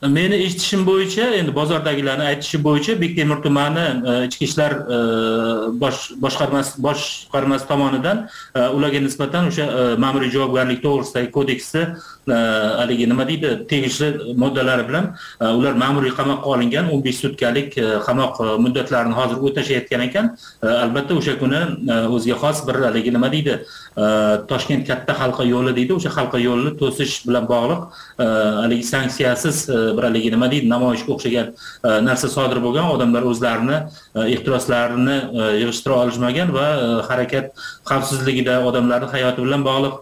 Meni eshitishim bo'yicha, endi bozordagilarning aytishi bo'yicha Bektemir tumani ichki ishlar boshqarmasi tomonidan ularga nisbatan o'sha ma'muriy javobgarlik to'g'risidagi kodeksda haligi nima deydi, tegishli moddalari bilan ular ma'muriy qamoqqa olingan, 15 sutkalik qamoq muddatlarini hozir o'tashayotgan ekan. Albatta o'sha kuni o'ziga xos bir haligi nima deydi, Toshkent katta halqa yo'li deydi, o'sha halqa yo'lini to'sish bilan bog'liq haligi sanksiyasiz bir haligi nima deydi, namoyishga o'xshagan narsa sodir bo'lgan, odamlar o'zlarini ehtiroslarini yig'ishtira olishmagan va harakat xavfsizligida odamlarning hayoti bilan bog'liq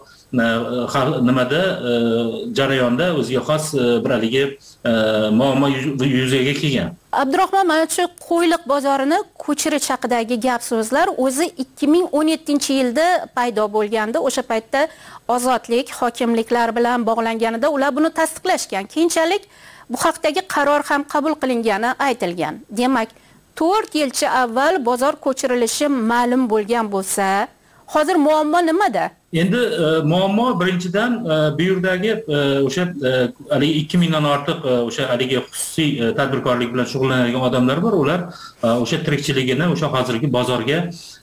nimada jarayonda o'ziga xos bir haligi muammo yuzaga kelgan. Abdurahmon, mana shu Qo'yliq bozorini ko'chirish haqidagi gap so'zlar o'zi 2017-yilda paydo bo'lganda, o'sha paytda ozodlik hokimliklar bilan bog'langanida ular buni tasdiqlashgan. Keyinchalik bu haqdagi qaror ham qabul qilingani aytilgan. Demak, 4 yilcha avval bozor ko'chirilishi ma'lum bo'lgan bo'lsa, hozir muammo nimada? Endi muammo birinchidan bu yerdagi o'sha haligi 2000 dan ortiq o'sha haligi xususiy tadbirkorlik bilan shug'ullanadigan odamlar bor. Ular o'sha tirikchiligini o'sha hozirgi bozorga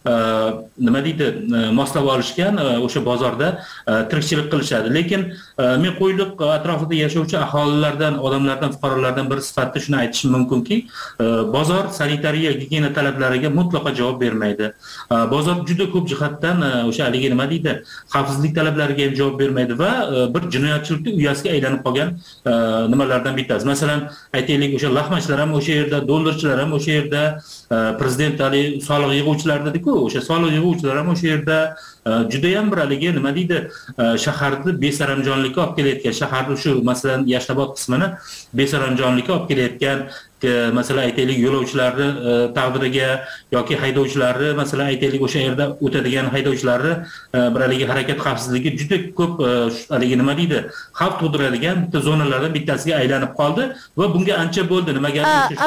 nima deydi, moslab olishgan, o'sha bozorda tirikchilik qilishadi. Lekin men Qo'yliq atrofida yashovchi aholilardan, odamlardan, fuqarolardan bir sifatida shuni aytishim mumkinki, bozor sanitariya gigiyena talablariga mutlaqo javob bermaydi. Bozor juda ko'p jihatdan o'sha haligi nima deydi, xavfsizlik talablariga ham javob bermaydi va bir jinoyatchilikning uyasiga aylanib qolgan nimalardan bittasi. Masalan, aytaylik, o'sha lahmachilar ham o'sha yerda, dollarchilar ham o'sha yerda, prezident ali soliq yig'uvchilar dedi-ku, o'sha soliq yig'uvchilar ham o'sha yerda juda ham bir haligi nima deydi, shaharni besaramjonlikka olib kelayotgan, shaharni shu masalan Yashnobod qismini besaramjonlikka olib kelayotgan, masalan aytaylik yo'lovchilarni taqdiriga yoki haydovchilarni, masalan aytaylik o'sha yerda o'tadigan haydovchilarni bir haligi harakat xavfsizligi juda ko'p haligi nima deydi, xavf tug'diradigan bitta zonalardan bittasiga aylanib qoldi va bunga ancha bo'ldi. Nimaga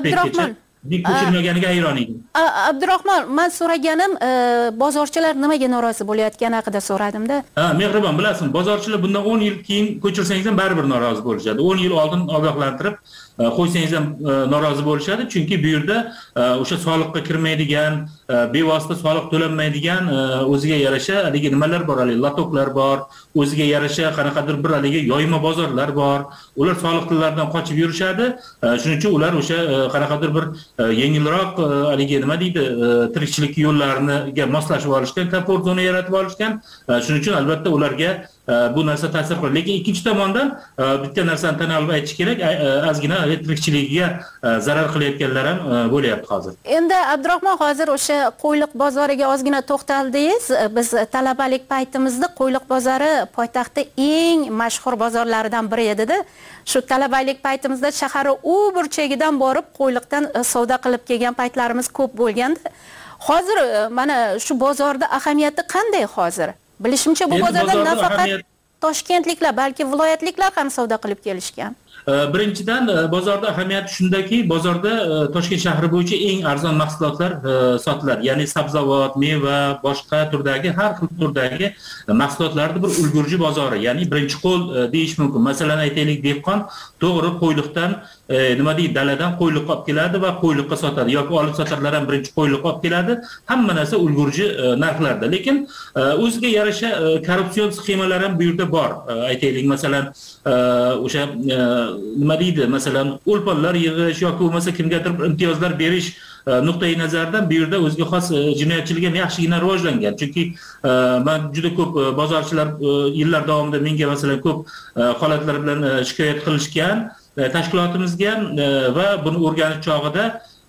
ko'chirmaganiga hayron edim. Abdurahmon, men so'raganim bozorchilar nimaga norozi bo'layotgani haqida so'radim-da. Mehribon, bilasizmi, bozorchilar bundan 10 yil keyin ko'chirsangiz ham baribir norozi bo'lishadi. 10 yil oldin ogohlantirib qo'ysangiz ham norozi bo'lishadi, chunki bu yerda o'sha soliqqa kirmaydigan, bevosita soliq to'lanmaydigan o'ziga yarasha haligi nimalar bor, haligi latoklar bor, o'ziga yarasha qanaqadir bir haligi yoyma bozorlar bor. Ular soliqlardan qochib yurishadi. Shuning uchun ular o'sha qanaqadir bir yengilroq haligi nima deydi, tirikchilik yo'llariga moslashib olishgan, komfort zona yaratib olishgan. Shuning uchun albatta ularga bu narsa ta'sir qiladi. Lekin ikkinchi tomondan bitta narsani tan olib aytish kerak, ozgina tirikchiligiga zarar qilayotganlar ham bo'lyapti hozir. Endi Abdurahmon, hozir o'sha Qo'yliq bozoriga ozgina to'xtaldingiz. Biz talabalik paytimizda Qo'yliq bozori poytaxtda eng mashhur bozorlaridan biri edi-da. Shu talabalik paytimizda shaharning u burchagidan borib Qo'yliqdan savdo qilib kelgan paytlarimiz ko'p bo'lganda. Hozir mana shu bozorda ahamiyati qanday hozir? Bilishimcha bu bozorda nafaqat toshkentliklar, balki viloyatliklar ham savdo qilib kelishgan. Birinchidan bozorda ahamiyati shundaki, bozorda Toshkent shahri bo'yicha eng arzon mahsulotlar sotiladi. Ya'ni sabzavot, meva, boshqa turdagi har xil turdagi mahsulotlarning bir ulgurji bozori, ya'ni birinchi qo'l deyish mumkin. Masalan, aytaylik, dehqon to'g'ri Qo'yliqdan nima deydi, daladan Qo'yliqqa olib keladi va Qo'yliqqa sotadi yoki olib sotarlar ham birinchi Qo'yliqqa olib keladi. Hamma narsa ulgurji narxlarda. Lekin o'ziga yarasha korrupsion sxemalar ham bu yerda bor. Aytaylik, masalan, o'sha nima deydi, masalan o'lponlar yig'ish yoki bo'lmasa kimgadir imtiyozlar berish nuqtai nazaridan bu yerda o'ziga xos jinoyatchilik ham yaxshigina rivojlangan. Chunki men juda ko'p bozorchilar yillar davomida menga masalan ko'p holatlar bilan shikoyat qilishgan, tashkilotimizga va buni o'rganish chog'ida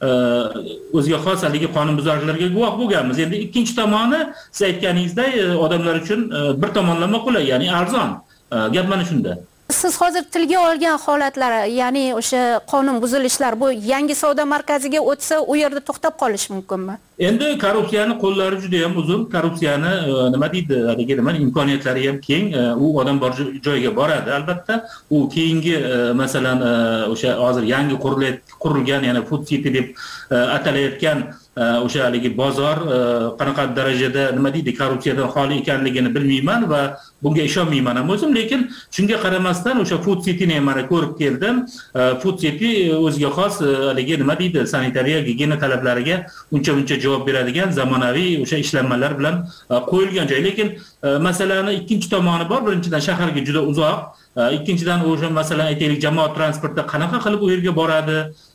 o'ziga xos haligi qonunbuzarliklarga guvoh bo'lganmiz. Endi ikkinchi tomoni, siz aytganingizdek, odamlar uchun bir tomonlama qulay, ya'ni arzon. Gap mana shunda. Siz hozir tilga olgan holatlar, ya'ni o'sha qonun buzilishlar bu yangi savdo markaziga o'tsa, u yerda to'xtab qolish mumkinmi? Endi korrupsiyani qo'llari juda ham uzun, korrupsiyani nima deydi, haligi nima imkoniyatlari ham keng, u odam bor joyga boradi. Albatta, u keyingi masalan o'sha hozir yangi qurilgan, yana Food City deb atalayotgan o'sha haligi bozor qanaqa darajada nima deydi korrupsiyadan xoli ekanligini bilmayman va bunga ishonmayman ham o'zim, lekin shunga qaramasdan o'sha Food Cityni ham mana ko'rib keldim. Food City o'ziga xos haligi nima deydi sanitariya gigiyena talablariga uncha javob beradigan zamonaviy o'sha ishlanmalar bilan qo'yilgan joy. Lekin masalani ikkinchi tomoni bor. Birinchidan shaharga juda uzoq, ikkinchidan o'sha masalan aytaylik jamoat transportida qanaqa qilib u yerga boradi,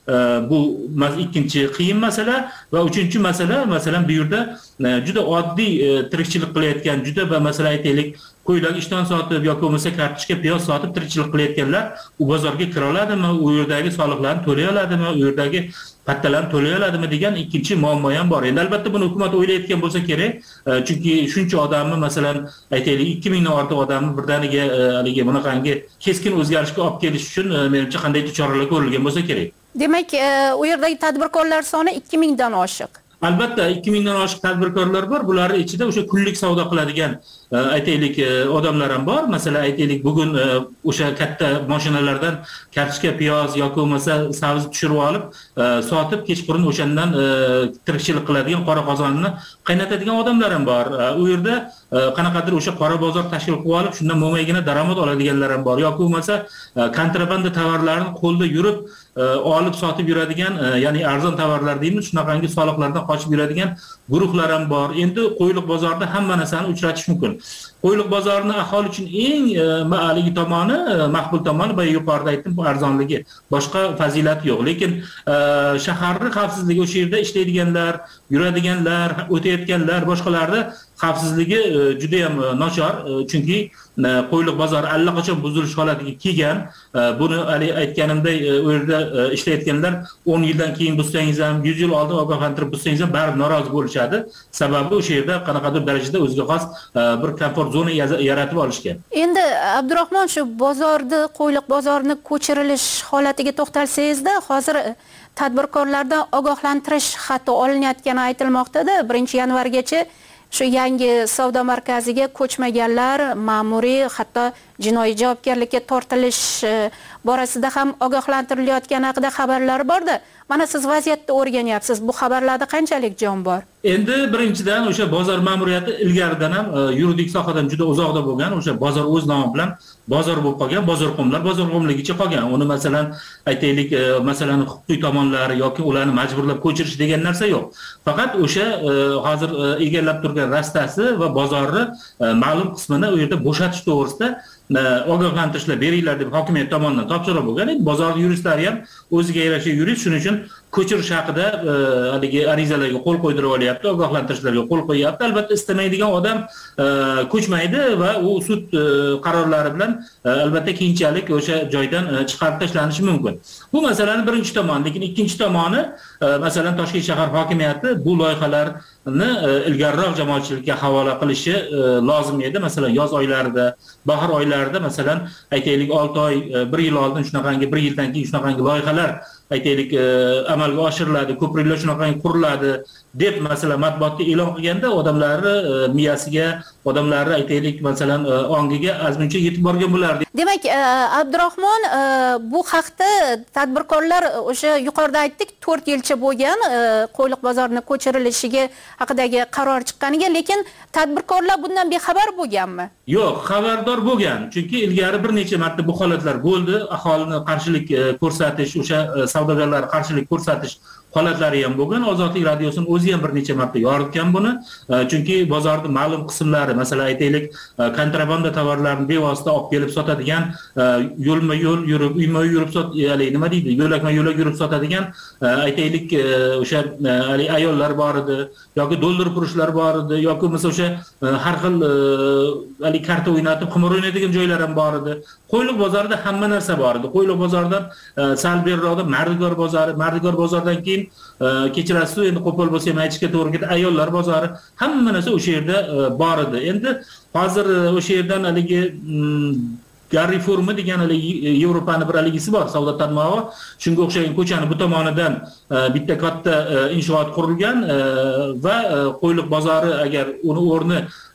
bu ikkinchi qiyin masala. Va uchinchi masala masalan bu yerda juda oddiy tirikchilik qilayotgan, juda masalan aytaylik qo'ylar ishton sotib yoki bo'lmasa kartoshka piyoz sotib tirikchilik qilayotganlar u bozorga kira oladimi, u yerdagi soliqlarni to'lay oladimi, u yerdagi pattalarni to'lay oladimi degan ikkinchi muammo ham bor. Endi albatta buni hukumat o'ylayotgan bo'lsa kerak, chunki shuncha odamni masalan aytaylik 2000 dan ortiq odamni birdaniga haligi bunaqangi keskin o'zgarishga olib kelish uchun menimcha qandaydir choralar ko'rilgan bo'lsa kerak. Demak, u yerdagi tadbirkorlar soni 2000 dan oshiq. Albatta 2000 dan oshiq tadbirkorlar bor. Bularning ichida o'sha kunlik savdo qiladigan aytaylik odamlar ham bor. Masalan aytaylik bugun o'sha katta mashinalardan kartoshka, piyoz yoki bo'lmasa sabzi tushirib olib, sotib kechqurun o'shandan tirikchilik qiladigan qora qozonni qaynatadigan odamlar ham bor. U yerda qanaqadir o'sha qora bozor tashkil qilib olib, shundan mo'maygina daromad oladiganlar ham bor. Yoki bo'lmasa kontrabanda tovarlarni qo'lda yurib olib sotib yuradigan, ya'ni arzon tovarlar deymiz, shunaqangi soliqlardan qochib yuradigan guruhlar ham bor. Endi qo'yliq bozorida hamma narsani uchratish mumkin. Qo'yliq bozorini aholi uchun eng ma'aligi tomoni, maqbul tomoni va yuqorida aytdim, bu arzonligi. Boshqa fazilati yo'q. Lekin shaharning xavfsizligi, o'sha yerda ishlaydiganlar, yuradiganlar, o'tayotganlar, boshqalarda xavfsizligi juda ham nochor, chunki qo'yliq bozori allaqachon buzilish holatiga kelgan. Buni aytganimdek u yerda ishlayotganlar 10 yildan keyin buzsangiz ham, 100 yil oldin ogohlantirib buzsangiz ham baribir norozi bo'lishadi. Sababi o'sha yerda qanaqadir darajada o'ziga xos bir komfort zona yaratib olishgan. Endi Abdurahmon, shu bozorni, qo'yliq bozorini ko'chirilish holatiga to'xtalsangiz-da, hozir tadbirkorlardan ogohlantirish xati olinayotgani aytilmoqda-da. 1-yanvargacha shu yangi savdo markaziga ko'chmaganlar ma'muriy, hatto jinoiy javobgarlikka tortilish borasida ham ogohlantirilayotgani haqida xabarlar bor-da. Mana siz vaziyatni o'rganyapsiz. Bu xabarlarda qanchalik jon bor? Endi birinchidan o'sha bozor ma'muriyati ilgaridan ham yuridik sohadan juda uzoqda bo'lgan, o'sha bozor o'z nomi bilan bozor bo'lib qolgan, bozorxonlar bozorxonligicha qolgan. Uni masalan aytaylik, masalan huquqiy tomonlari yoki ularni majburlab ko'chirish degan narsa yo'q. Faqat o'sha hozir egallab turgan rastasi va bozorni ma'lum qismini u yerda bo'shatish to'g'risida ogohlantirishlar beringlar deb hokimiyat tomonidan topshiriq bo'lgan. Bozor yuristlari ham o'ziga yarasha yurist, shuning uchun ko'chirish haqida haligi arizalarga qo'l qo'ydirib olyapti, ogohlantirishlarga qo'l qo'yapti. Albatta istamaydigan odam ko'chmaydi va u sud qarorlari bilan albatta keyinchalik o'sha joydan chiqarib tashlanishi mumkin. Bu masalaning birinchi tomoni. Lekin ikkinchi tomoni, masalan Toshkent shahar hokimiyati bu loyihalarni ilgariroq jamoatchilikka havola qilishi lozim edi. Masalan yoz oylarida, bahor oylarida masalan aytaylik 6 oy, 1 yil oldin shunaqangi, 1 yildan keyin shunaqangi loyihalar aytaylik amalga oshiriladi, ko'priklar shunaqangi quriladi deb masalan matbuotga e'lon qilganda odamlarni miyasiga, odamlarni aytaylik masalan ongiga azmuncha yetib borgan bo'lardi. Demak, Abdurahmon, bu haqda tadbirkorlar o'sha yuqorida aytdik 4 yilcha bo'lgan qo'yliq bozorini ko'chirilishiga haqidagi qaror chiqqaniga, lekin tadbirkorlar bundan bexabar bo'lganmi? Yo'q, xabardor bo'lgan. Chunki ilgari bir necha marta bu holatlar bo'ldi. Aholini qarshilik ko'rsatish, o'sha savdogarlar qarshilik ko'rsatish holatlari ham bo'lgan. Ozodlik radiosining o'zi ham bir necha marta yoritgan buni. Chunki bozorning ma'lum qismlari, masalan aytaylik, kontrabanda tovarlarni bevosita olib kelib sotadigan, yo'lma-yo'l yurib, uyma-uy yurib ya'ni nima deydi, yo'lakma-yo'lak yurib sotadigan aytaylik o'sha ayollar bor edi, yoki dollar purishlar bor edi, yoki bo'lmasa o'sha har xil hali karta o'ynatib, qimor o'ynaydigan joylar ham bor edi. Qo'yliq bozorida hamma narsa bor edi. Qo'yliq bozoridan sal beriroqda Mardigor bozoridan keyin kechirasiz, endi qo'pol bo'lsa ham aytishga to'g'ri keladi, ayollar bozori, hamma narsa o'sha yerda bor edi. Endi hozir o'sha yerdan haligi Carrefourmi degan Yevropani bir haligisi bor, savdo tarmog'i. Shunga o'xshagan ko'chani bu tomonidan bitta katta inshoot qurilgan va qo'yliq bozori agar uni o'rni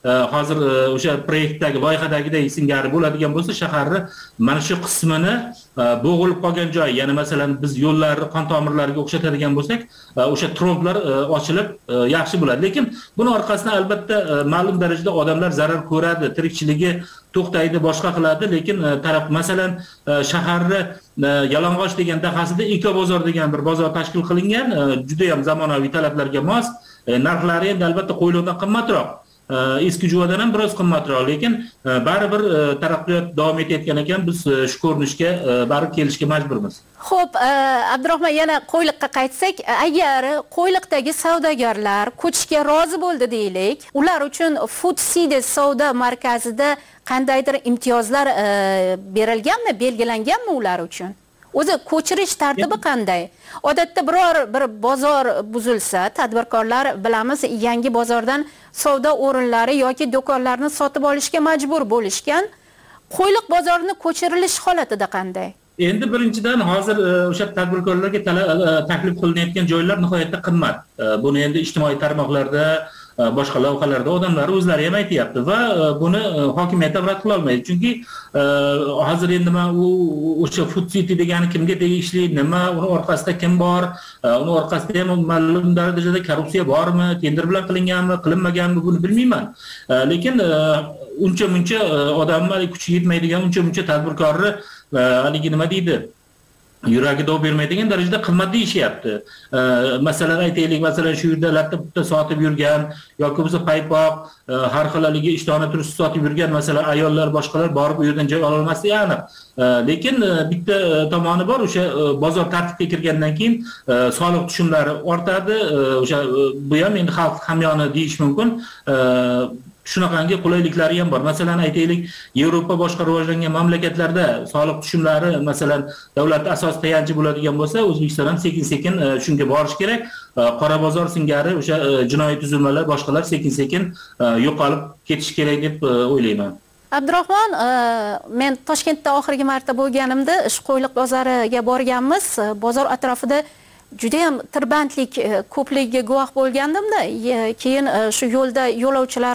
hozir o'sha proyektdagi loyihadagidek singari bo'ladigan bo'lsa, shaharni mana shu qismini bo'g'ilib qolgan joy, ya'ni masalan biz yo'llarni qon tomirlariga o'xshatadigan bo'lsak, o'sha tromblar ochilib yaxshi bo'ladi. Lekin buni orqasidan albatta ma'lum darajada odamlar zarar ko'radi, tirikchiligi to'xtaydi, boshqa qiladi. Lekin taraf masalan shaharni Yalang'och degan dahasida Eko bozor degan bir bozor tashkil qilingan, juda ham zamonaviy talablarga mos. Narxlari endi albatta Qo'yliqdan qimmatroq. Eski Juvadan ham biroz qimmatroq, lekin baribir taraqqiyot davom etayotgan ekan, biz shu ko'rinishga baribir kelishga majburmiz. Xo'p, Abdurahmon, yana Qo'yliqqa qaytsak, agar Qo'yliqdagi savdogarlar ko'chishga rozi bo'ldi deylik, ular uchun Food City savdo markazida qandaydir imtiyozlar berilganmi, belgilanganmi ular uchun? O'zi ko'chirish tartibi qanday? Odatda biror bir bozor buzilsa, tadbirkorlar bilamiz, yangi bozordan savdo o'rinlari yoki do'konlarni sotib olishga majbur bo'lishgan. Qo'yliq bozorini ko'chirilish holatida qanday? Endi birinchidan hozir o'sha tadbirkorlarga taklif qilinayotgan joylar nihoyatda qimmat. Buni endi ijtimoiy tarmoqlarda, boshqa lavhalarda odamlar o'zlari ham aytayapti va buni hokimiyat rad qila olmaydi. Chunki hozir endi men o'sha Food City degani kimga tegishli, nima, uni orqasida kim bor, uni orqasida ham ma'lum darajada korrupsiya bormi, tender bilan qilinganmi, qilinmaganmi, buni bilmayman. Lekin uncha-muncha odamlar kuchi yetmaydigan, uncha-muncha tadbirkorni haligi nima deydi, yuragi dov bermaydigan darajada qimmat deyishyapti. Masalan aytaylik, masalan shu yerda latta-putta sotib yurgan yoki bo'lsa paypoq, har xil haligi ishtona turist sotib yurgan, masalan ayollar, boshqalar borib u yerdan joy ola olmasligi aniq. Lekin bitta tomoni bor, o'sha bozor tartibga kirgandan keyin soliq tushumlari ortadi. O'sha bu ham endi xalq hamyoni deyish mumkin. Shunaqangi qulayliklari ham bor. Masalan aytaylik, Yevropa boshqa rivojlangan mamlakatlarda soliq tushumlari, masalan, davlat asos tayanchi bo'ladigan bo'lsa, O'zbekiston ham sekin-sekin shunga borish kerak. Qora bozor singari o'sha jinoiy tuzilmalar, boshqalar sekin-sekin yo'qolib ketish kerak deb o'ylayman. Abdurahmon, men Toshkentda oxirgi marta bo'lganimda Qo'yliq bozoriga borganmiz. Bozor atrofida juda ham tirbandlik ko'pligiga guvoh bo'lgandim-da. Keyin shu yo'lda yo'lovchilar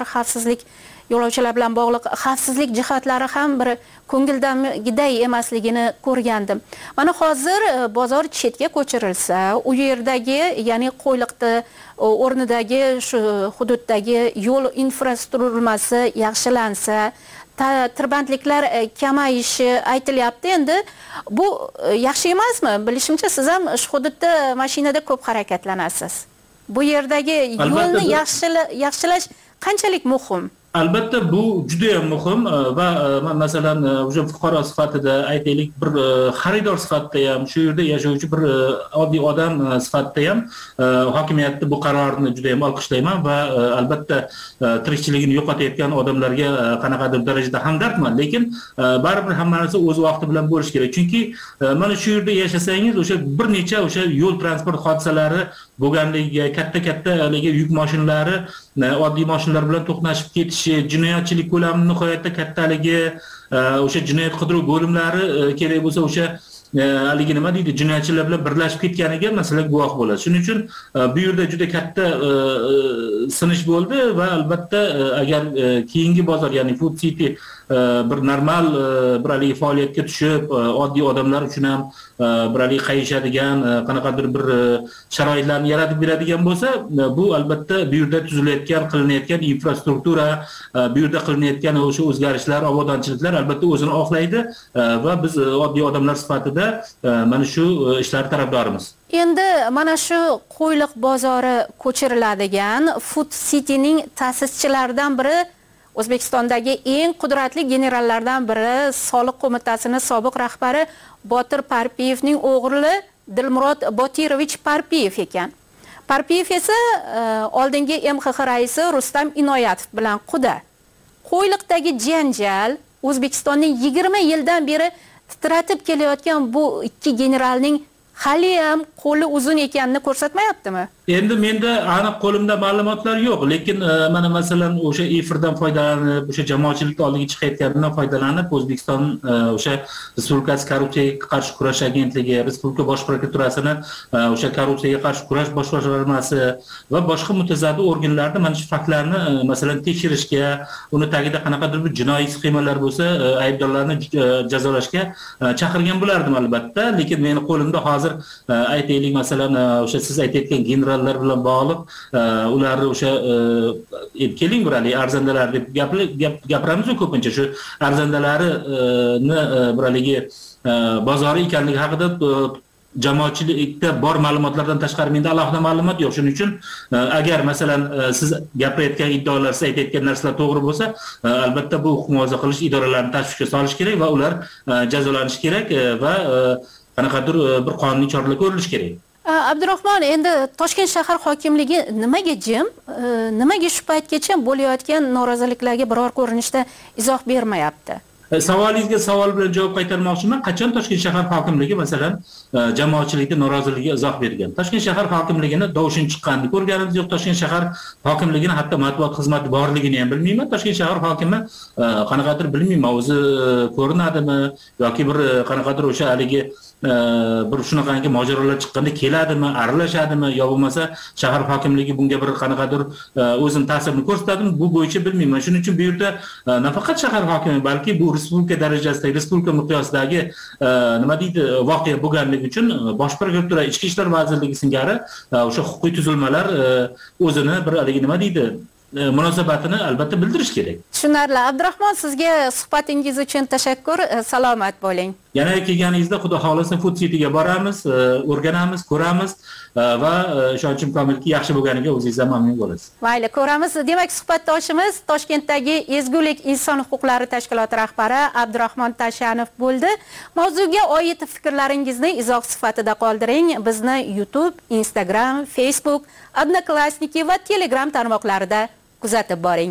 bilan bog'liq xavfsizlik jihatlari ham bir ko'ngildagiday emasligini ko'rgandim. Mana hozir bozor chetga ko'chirilsa, u yerdagi, ya'ni Qo'yliqda o'rnidagi shu hududdagi yo'l infratuzilmasi yaxshilansa, tirbandliklar kamayishi aytilyapti. Endi bu yaxshi emasmi? Bilishimcha siz ham shu hududda mashinada ko'p harakatlanasiz. Bu yerdagi yo'lni yaxshilash qanchalik muhim? Albatta bu juda ham muhim va masalan o'sha fuqaro sifatida aytaylik, bir xaridor sifatida ham, shu yerda yashovchi bir oddiy odam sifatida ham hokimiyatning bu qarorini juda ham olqishlayman va albatta tirikchiligini yo'qotayotgan odamlarga qanaqadir darajada hamdardman. Lekin baribir hamma narsa o'z vaqti bilan bo'lish kerak. Chunki mana shu yerda yashasangiz, o'sha bir necha o'sha yo'l transport hodisalari bo'lganligiga, katta yuk mashinalari oddiy mashinalar bilan to'qnashib ketishi, jinoyatchilik ko'lami nihoyatda kattaligi, o'sha jinoyat qidiruv bo'limlari kerak bo'lsa o'sha haligi nima deydi, jinoyatchilar bilan birlashib ketganiga masalan guvoh bo'ladi. Shuning uchun bu yerda juda katta sinish bo'ldi va albatta agar keyingi bozor, ya'ni Food City bir normal bir haligi faoliyatga tushib, oddiy odamlar uchun ham bir haligi qayishadigan, qanaqadir bir sharoitlarni yaratib beradigan bo'lsa, bu albatta bu yerda tuzilayotgan, qilinayotgan infrastruktura, bu yerda qilinayotgan o'sha o'zgarishlar, obodonchiliklar albatta o'zini oqlaydi va biz oddiy odamlar sifatida mana shu ishlar tarafdorimiz. Endi mana shu Qo'yliq bozori ko'chiriladigan Food City'ning ta'sischilaridan biri, O'zbekistondagi eng qudratli generallardan biri, Soliq qo'mitasining sobiq rahbari Botir Parpiyevning o'g'li Dilmurod Botirovich Parpiyev ekan. Parpiyev esa oldingi MXX raisi Rustam Inoyatov bilan quda. Qo'yliqdagi janjal O'zbekistonning 20 yildan beri titratib kelayotgan bu ikki generalning hali ham qo'li uzun ekanini ko'rsatmayaptimi? Endi menda aniq qo'limda ma'lumotlar yo'q, lekin mana masalan o'sha efirdan foydalanib, o'sha jamoatchilik oldiga chiqayotganidan foydalanib, O'zbekiston o'sha Respublikasi korrupsiyaga qarshi kurash agentligi, Respublika bosh prokuraturasini o'sha korrupsiyaga qarshi kurash bosh boshqarmasi va boshqa mutasaddi organlarni mana shu faktlarni masalan tekshirishga, uni tagida qanaqadir bir jinoiy sxemalar bo'lsa, aybdorlarni jazolashga chaqirgan bo'lardim albatta, lekin meni qo'limda hozir aytaylik masalan o'sha siz aytayotgan generallar bilan bog'liq ularni o'sha keling birali arzandalar deb gapiramiz ko'pincha shu arzandalarini biraligi bozori ekanligi haqida jamoatchilikda bor ma'lumotlardan tashqari menda alohida ma'lumot yo'q. Shuning uchun agar masalan siz gapirayotgan iddaolar, siz aytayotgan narsalar to'g'ri bo'lsa, albatta bu huquq muhofaza qilish idoralarini tashvishga solish kerak va ular jazolanishi kerak va qanaqadir bir qonuniy choralar ko'rilishi kerak. Abdurahmon, endi Toshkent shahar hokimligi nimaga jim, nimaga shu paytgacha bo'layotgan noroziliklarga biror ko'rinishda izoh bermayapti? Savolingizga savol bilan javob qaytarmoqchiman. Qachon Toshkent shahar hokimligi masalan jamoatchilikning noroziligiga izoh bergan? Toshkent shahar hokimligini dovshin chiqqanini ko'rganimiz yo'q. Toshkent shahar hokimligini hatto matbuot xizmati borligini ham bilmayman. Toshkent shahar hokimi qanaqadir bilmayman, o'zi ko'rinadimi yoki bir qanaqadir o'sha haligi bir shunaqangi mojarolar chiqqanda keladimi, aralashadimi yo bo'lmasa shahar hokimligi bunga bir qanaqadir o'zini ta'sirini ko'rsatadimi, bu bo'yicha bilmayman. Shuning uchun bu yerda nafaqat shahar hokimi, balki bu respublika darajasidagi, respublika miqyosidagi nima deydi, voqea bo'lganligi uchun bosh prokuratura, ichki ishlar vazirligi singari o'sha huquqiy tuzilmalar o'zini bir haligi nima deydi, munosabatini albatta bildirish kerak. Tushunarli. Abdurahmon, sizga suhbatingiz uchun tashakkur. Salomat bo'ling. Yana kelganingizda xudo xolasa Food City'ga boramiz, o'rganamiz, ko'ramiz va ishonchim komilki yaxshi bo'lganiga o'zingiz ham mamnun bo'lasiz. Mayli, ko'ramiz. Demak, suhbatdoshimiz Toshkentdagi Ezgulik inson huquqlari tashkiloti rahbari Abdurahmon Tashanov bo'ldi. Mavzuga oid fikrlaringizni izoh sifatida qoldiring. Bizni YouTube, Instagram, Facebook, Odnoklassniki va Telegram tarmoqlarida kuzatib boring.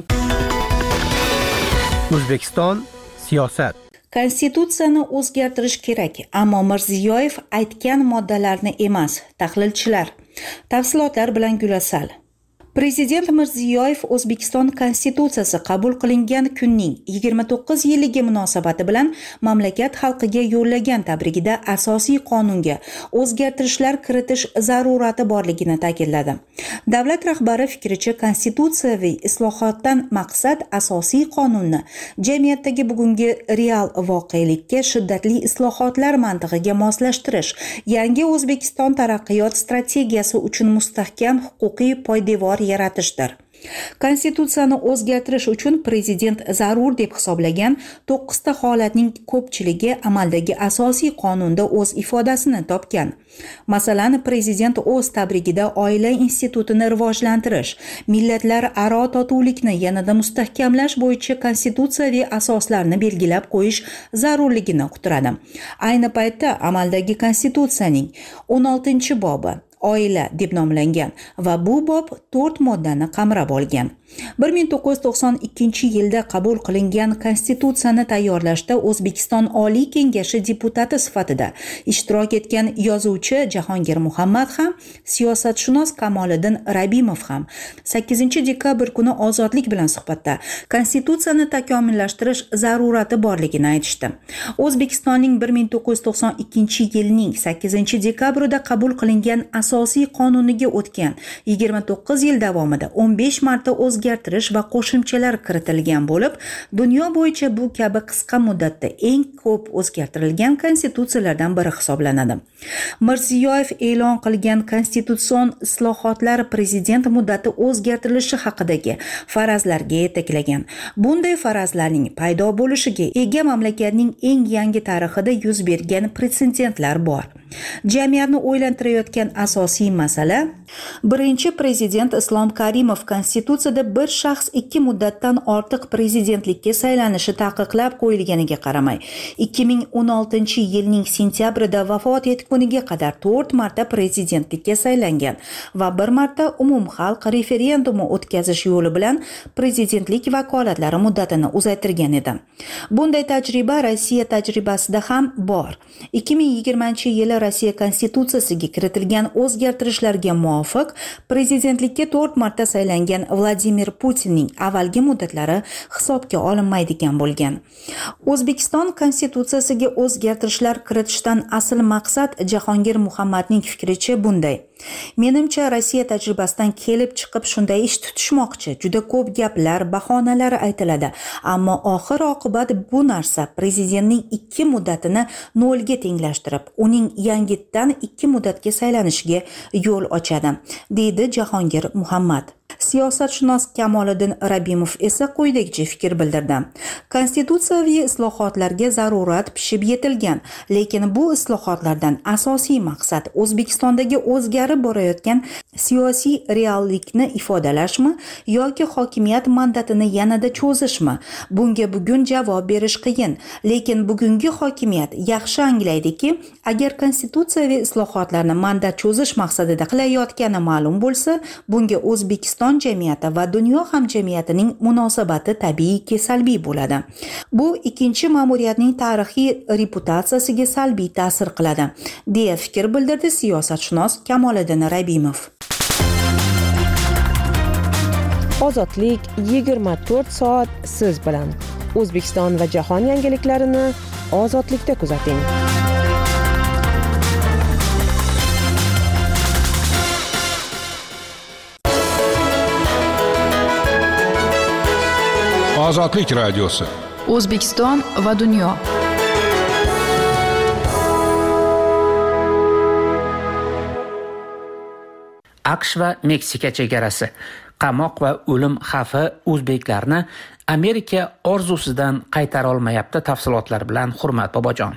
O'zbekiston siyosat. Konstitutsiyani o'zgartirish kerak, ammo Mirziyoyev aytgan moddalarni emas. Tahlilchilar. Tafsilotlar bilan Gulasal. Prezident Mirziyoyev O'zbekiston Konstitutsiyasi qabul qilingan kunning 29 yilligi munosabati bilan mamlakat xalqiga yo'llagan tabrigida asosiy qonunga o'zgartirishlar kiritish zarurati borligini ta'kidladi. Davlat rahbari fikricha, konstitutsiyaviy islohotdan maqsad asosiy qonunni jamiyatdagi bugungi real voqelikka shiddatli islohotlar mantig'iga moslashtirish, yangi O'zbekiston taraqqiyot strategiyasi uchun mustahkam huquqiy poydevor yaratishdir. Konstitutsiyani o'zgartirish uchun prezident zarur deb hisoblagan 9 ta holatning ko'pchiligi amaldagi asosiy qonunda o'z ifodasini topgan. Masalan, prezident o'z tabrigida oila institutini rivojlantirish, millatlararo totuvlikni yanada mustahkamlash bo'yicha konstitutsiyaviy asoslarni belgilab qo'yish zarurligini uqtiradi. Ayni paytda amaldagi konstitutsiyaning 16-bobi oila deb nomlangan va bu bob 4 moddani qamrab olgan. 1992-yilda qabul qilingan konstitutsiyani tayyorlashda O'zbekiston Oliy Kengashi deputati sifatida ishtirok etgan yozuvchi Jahongir Muhammad ham, siyosatshunos Kamoliddin Rabimov ham 8-dekabr kuni Ozodlik bilan suhbatda konstitutsiyani takomillashtirish zarurati borligini aytishdi. O'zbekistonning 1992-yilning 8-dekabrida qabul qilingan asosiy qonuniga o'tgan 29 yil davomida 15 marta o'zgartirish va qo'shimchalar kiritilgan bo'lib, dunyo bo'yicha bu kabi qisqa muddatda eng ko'p o'zgartirilgan konstitutsiyalardan biri hisoblanadi. Mirziyoyev e'lon qilgan konstitutsion islohotlar prezident muddati o'zgartirilishi haqidagi farazlarga yetaklagan. Bunday farazlarning paydo bo'lishiga ega mamlakatning eng yangi tarixida yuz bergan pretsedentlar bor. Jamiyatni o'ylantirayotgan asosiy masala: birinchi prezident Islom Karimov konstitutsiyada bir shaxs 2 muddatdan ortiq prezidentlikka saylanishi taqiqlab qo'yilganiga qaramay, 2016-yilning sentyabrida vafot etguniga qadar 4 marta prezidentlikka saylangan va 1 marta umumxalq referendumi o'tkazish yo'li bilan prezidentlik vakolatlari muddatini uzaytirgan edi. Bunday tajriba Rossiya tajribasida ham bor. 2020-yili Rossiya konstitutsiyasiga kiritilgan o'zgartirishlarga muvofiq prezidentlikka 4 marta saylangan Vladimir Putinning avvalgi muddatlari hisobga olinmaydigan bo'lgan. O'zbekiston konstitutsiyasiga o'zgartirishlar kiritishdan asl maqsad Jahongir Muhammadning fikricha bunday. Menimcha Rossiya tajribasidan kelib chiqib shunday ish tutishmoqchi. Juda ko'p gaplar, bahonalar aytiladi, ammo oxir oqibat bu narsa prezidentning 2 muddatini 0 ga tenglashtirib, uning yangitdan 2 muddatga saylanishiga yo'l ochadi, deydi Jahongir Muhammad. Siyosatshunos Kamoliddin Rabimov esa quyidagicha fikr bildirdi. Konstitutsiyaviy islohotlarga zarurat pishib yetilgan, lekin bu islohotlardan asosiy maqsad O'zbekistondagi o'zgarib borayotgan siyosiy reallikni ifodalashmi yoki hokimiyat mandatini yanada cho'zishmi? Bunga bugun javob berish qiyin, lekin bugungi hokimiyat yaxshi anglaydiki, agar konstitutsiyaviy islohotlarni mandat cho'zish maqsadida qilayotgani ma'lum bo'lsa, bunga O'zbekiston jamiyati va dunyo hamjamiyatining munosabati tabiiyki salbiy bo'ladi. Bu ikkinchi ma'muriyatning tarixiy reputatsiyasiga salbiy ta'sir qiladi, deya fikr bildirdi siyosatshunos Kamoliddin Rabimov. Ozodlik 24 soat siz bilan. O'zbekiston va jahon yangiliklarini ozodlikda kuzating. Ozodlik radiosi. O'zbekiston va dunyo. AQSh va Meksika chegarasi. Qamoq va o'lim xavfi o'zbeklarni Amerika orzusidan qaytara olmayapti. Tafsilotlar bilan Hurmat Bobojon.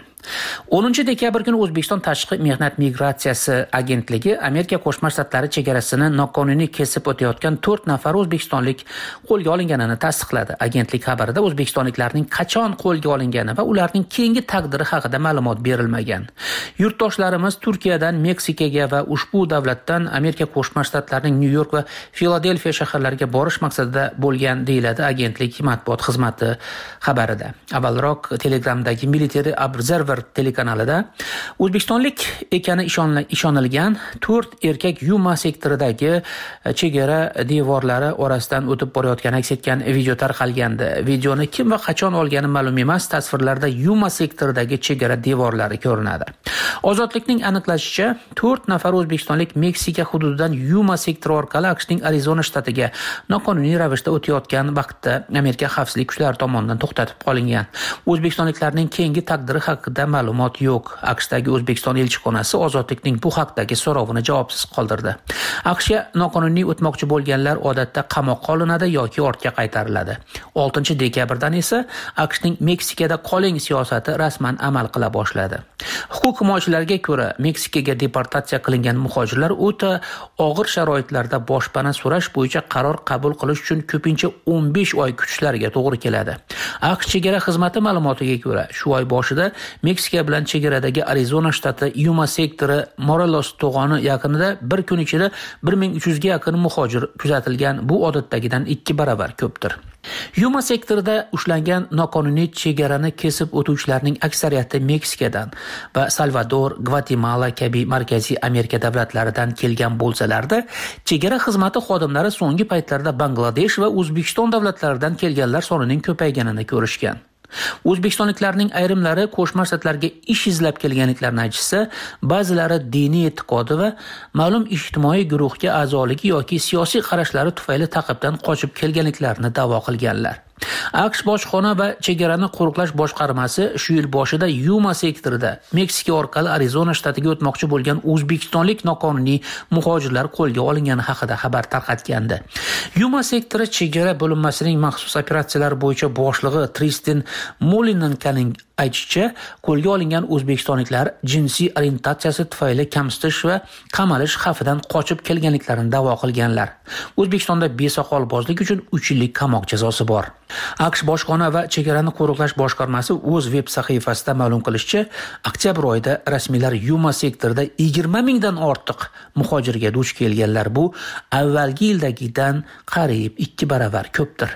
10 dekabr kuni O'zbekiston Tashqi mehnat migratsiyasi agentligi Amerika Qo'shma Shtatlari chegarasini noqonuniy kesib o'tayotgan 4 nafar o'zbekistonlik qo'lga olinganini tasdiqladi. Agentlik xabarida o'zbekistonliklarning qachon qo'lga olingani va ularning keyingi taqdiri haqida ma'lumot berilmagan. Yurtdoshlarimiz Turkiyadan Meksikaga va ushbu davlatdan Amerika Qo'shma Shtatlarining Nyu-York va Filadelfiya shaharlariga borish maqsadida bo'lgan, deyiladi agentlik matbuot xizmati xabarida. Avvalroq Telegramdagi Military Observer telekanalida O'zbekistonlik ekani ishonilgan 4 erkak Yuma sektoridagi chegara devorlari orasidan o'tib borayotgani aks etgan video tarqalgandi. Videoni kim va qachon olgani ma'lum emas. Tasvirlarda Yuma sektoridagi chegara devorlari ko'rinadi. Ozodlikning aniqlashicha 4 nafar o'zbekistonlik Meksika hududidan Yuma sektori orqali AQShning Arizona shtatiga noqonuniy ravishda o'tayotgan vaqtda Amerika xavfsizlik kuchlari tomonidan to'xtatib qolingan. O'zbekistonliklarning keyingi taqdiri haqida ma'lumot yo'q. AQShdagi O'zbekiston elchixonasi ozodlikning bu haqdagi so'rovini javobsiz qoldirdi. AQShga noqonuniy o'tmoqchi bo'lganlar odatda qamoqqa olinadi yoki ortga qaytariladi. 6 dekabrdan esa AQShning Meksikada qoling siyosati rasman amal qila boshladi. Huquq himoyachilarga ko'ra, Meksikaga deportatsiya qilingan muhojirlar o'ta og'ir sharoitlarda boshpana so'rash bo'yicha qaror qabul qilish uchun ko'pincha 15 oy kutishlariga to'g'ri keladi. AQSh chegara xizmati ma'lumotiga ko'ra, shu oy boshida Meksika bilan chegaradagi Arizona shtati Yuma sektori Morelos to'g'oni yaqinida bir kun ichida 1300 ga yaqin muhojir kuzatilgan. Bu odatdagidan 2 barobar ko'pdir. Yuma sektorida ushlangan noqonuniy chegarani kesib o'tuvchilarning aksariyati Meksikadan va Salvador, Gvatemala kabi Markaziy Amerika davlatlaridan kelgan bo'lsalarda, chegara xizmati xodimlari so'nggi paytlarda Bangladesh va O'zbekiston davlatlaridan kelganlar sonining ko'payganini ko'rishgan. O'zbekistonliklarning ayrimlari Qo'shma Shtatlarga ish izlab kelganliklarini aytsa, ba'zilari diniy e'tiqodi va ma'lum ijtimoiy guruhga a'zoligi yoki siyosiy qarashlari tufayli ta'qibdan qochib kelganliklarini da'vo qilganlar. AQSh bojxona va chegarani qo'riqlash boshqarmasi shu yil boshida Yuma sektorida Meksika orqali Arizona shtatiga o'tmoqchi bo'lgan o'zbekistonlik noqonuniy muhojirlar qo'lga olingani haqida xabar tarqatgandi. Yuma sektori chegara bo'linmasining maxsus operatsiyalar bo'yicha boshlig'i Tristan Molinenkoning aytishicha, qo'lga olingan o'zbekistonliklar jinsiy orientatsiyasi tufayli kamsitish va qamalish xavfidan qochib kelganliklarini da'vo qilganlar. O'zbekistonda besoqolbozlik uchun 3 yillik qamoq jazosi bor. AQSh bojxona va chegarani qo'riqlash boshqarmasi o'z veb sahifasida ma'lum qilishicha, oktyabr oyida rasmiylar Yuma sektorida 20 mingdan ortiq muhojirga duch kelganlar. Bu avvalgi yildagidan qariyb 2 barobar ko'pdir.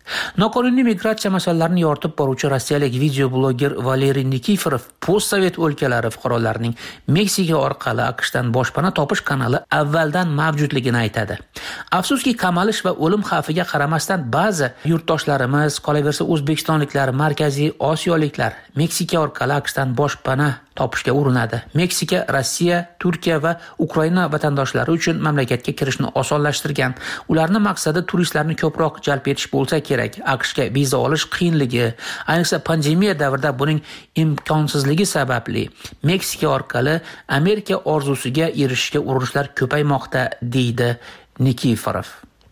Noqonuniy migratsiya masalalarini yoritib boruvchi rossiyalik video bloger Valeriy Nikiforov postsovet o'lkalari fuqarolarining Meksika orqali AQShdan boshpana topish kanali avvaldan mavjudligini aytadi. Afsuski, qamalish va o'lim xavfiga qaramasdan ba'zi yurtdoshlarimiz, qolaversa o'zbekistonliklar, markaziy osiyoliklar Meksika orqali AQShdan boshpana topishga urinadi. Meksika, Rossiya, Turkiya va Ukraina vatandoshlari uchun mamlakatga kirishni osonlashtirgan. Ularning maqsadi turistlarni ko'proq jalb etish bo'lsa kerak. AQShga viza olish qiyinligi, ayniqsa pandemiya davrida buning imkonsizligi sababli Meksika orqali Amerika orzusiga erishishga urinishlar ko'paymoqda, deydi Nikiforov.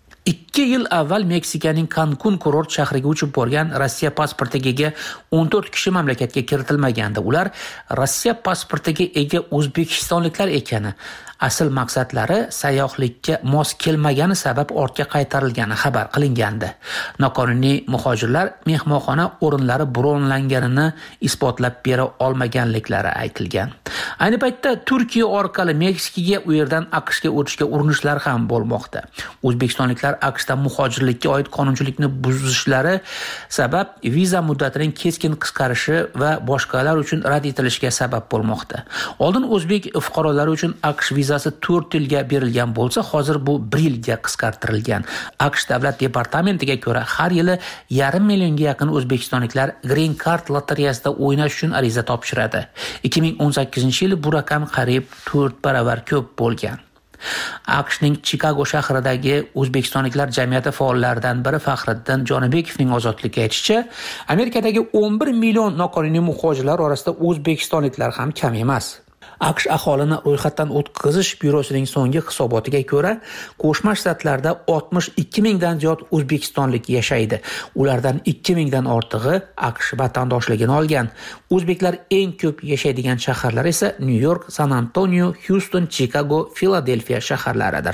2 yil avval Meksikaning Cancun kurort shahriga uchib borgan Rossiya pasportiga ega 14 kishi mamlakatga kiritilmagandi. Ular Rossiya pasportiga ega o'zbekistonliklar ekani, asl maqsadlari sayyohlikka mos kelmagani sabab ortga qaytarilgani xabar qilingandi. Noqonuniy muhojirlar mehmonxona o'rinlari bronlanganini isbotlab bera olmaganliklari aytilgan. Ayni paytda Turkiya orqali Meksikaga, u yerdan AQShga o'tishga urinishlar ham bo'lmoqda. O'zbekistonliklar AQShda muhojirlikka oid qonunchilikni buzishlari sabab viza muddatining keskin qisqarishi va boshqalar uchun rad etilishiga sabab bo'lmoqda. Oldin o'zbek fuqarolari uchun AQSh vizasi 4 yilga berilgan bo'lsa, hozir bu 1 yilga qisqartirilgan. AQSh davlat departamentiga ko'ra, har yili 500 millionga yaqin o'zbekistonliklar Green Card lotereyasida o'ynash uchun ariza topshiradi. 2018-yili bu raqam qariyb 4 baravar ko'p bo'lgan. AQShning Chikago shahridagi o'zbekistonliklar jamiyati faollaridan biri Faxriddin Jonibekovning ozodlikka aytishicha, Amerikadagi 11 million noqonuniy muhojirlar orasida o'zbekistonliklar ham kam emas. AQSh aholini ro'yxatdan o'tkazish byurosining so'nggi hisobotiga ko'ra, Qo'shma Shtatlarda 62 mingdan ziyod o'zbekistonlik yashaydi. Ulardan 2 mingdan ortig'i AQSh vatandoshligini olgan. O'zbeklar eng ko'p yashaydigan shaharlar esa Nyu-York, San Antonio, Houston, Chicago, Filadelfiya shaharlaridir.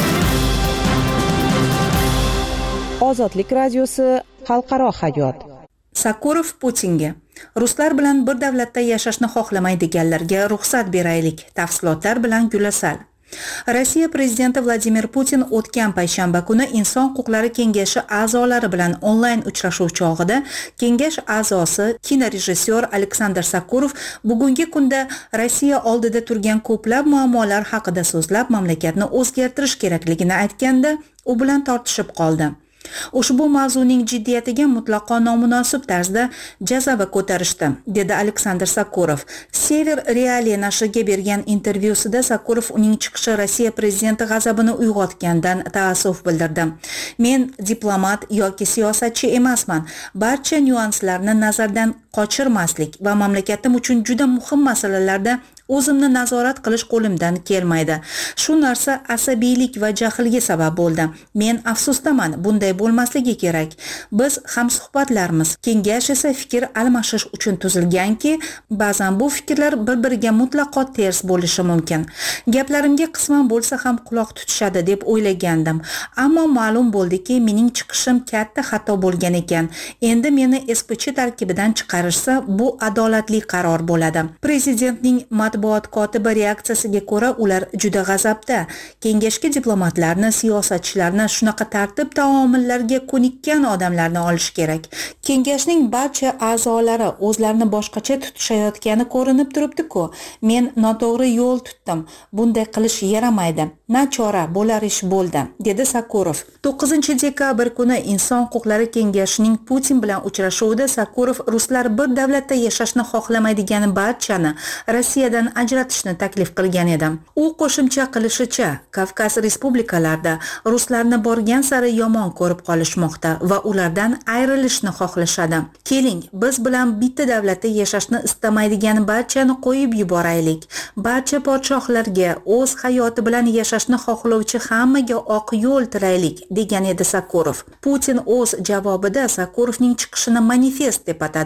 Ozodlik radiosi xalqaro hayot. Sakurov Putinga: ruslar bilan bir davlatda yashashni xohlamaydiganlarga ruxsat beraylik. Tafsilotlar bilan Gulasal. Rossiya prezidenti Vladimir Putin o'tgan payshanba kuni Inson huquqlari kengashi a'zolari bilan onlayn uchrashuv chog'ida kengash a'zosi kinorejissyor Aleksandr Sakurov bugungi kunda Rossiya oldida turgan ko'plab muammolar haqida so'zlab, mamlakatni o'zgartirish kerakligini aytganda, u bilan tortishib qoldi. Ushbu mavzuning jiddiyatiga mutlaqo nomunosib tarzda jazava ko'tarishdi, dedi Aleksandr Sakurov. Sever Realiya nashriga bergan intervyusida Sakurov uning chiqishi Rossiya prezidenti g'azabini uyg'otgandan taassuf bildirdi. Men diplomat yoki siyosatchi emasman. Barcha nyuanslarni nazardan qochirmaslik va mamlakatim uchun juda muhim masalalarda o'zimni nazorat qilish qo'limdan kelmaydi. Shu narsa asabiylik va jahlga sabab bo'ldi. Men afsusdaman, bunday bo'lmasligi kerak. Biz hamsuhbatlarmiz. Kengash esa fikr almashish uchun tuzilganki, ba'zan bu fikrlar bir-biriga mutlaqo ters bo'lishi mumkin. Gaplarimga qisman bo'lsa ham quloq tutishadi deb o'ylagandim. Ammo ma'lum bo'ldiki, mening chiqishim katta xato bo'lgan ekan. Endi meni SPC tarkibidan chiqarishsa, bu adolatli qaror bo'ladi. Prezidentning matbuot kotibi reaksiyasiga ko'ra, ular juda g'azabda. Kengashga diplomatlarni, siyosatchilarni, shunaqa tartib taomillarga ko'nikkan odamlarni olish kerak. Kengashning barcha a'zolari o'zlarini boshqacha tutishayotgani ko'rinib turibdi-ku. Men noto'g'ri yo'l tutdim. Bunday qilish yaramaydi. Nachora, bo'lar ish bo'ldi, dedi Sakurov. 9-dekabr kuni Inson huquqlari kengashining Putin bilan uchrashuvida Sakurov ruslar bir davlatda yashashni xohlamaydigan barchani Rossiyadan ajratishni taklif qilgan edi. U qo'shimcha qilishicha, Kavkaz respublikalarida ruslarni borgan sari yomon ko'rib qolishmoqda va ulardan ayrilishni xohlashadi. Keling, biz bilan bitta davlatda yashashni istamaydigan barchani qo'yib yuboraylik. Barcha podshohlarga o'z hayoti bilan yashashni xohlovchi hammaga oq yo'l tilaylik, degan edi Sakurov. Putin o'z javobida Sakurovning chiqishini manifest deb atadi.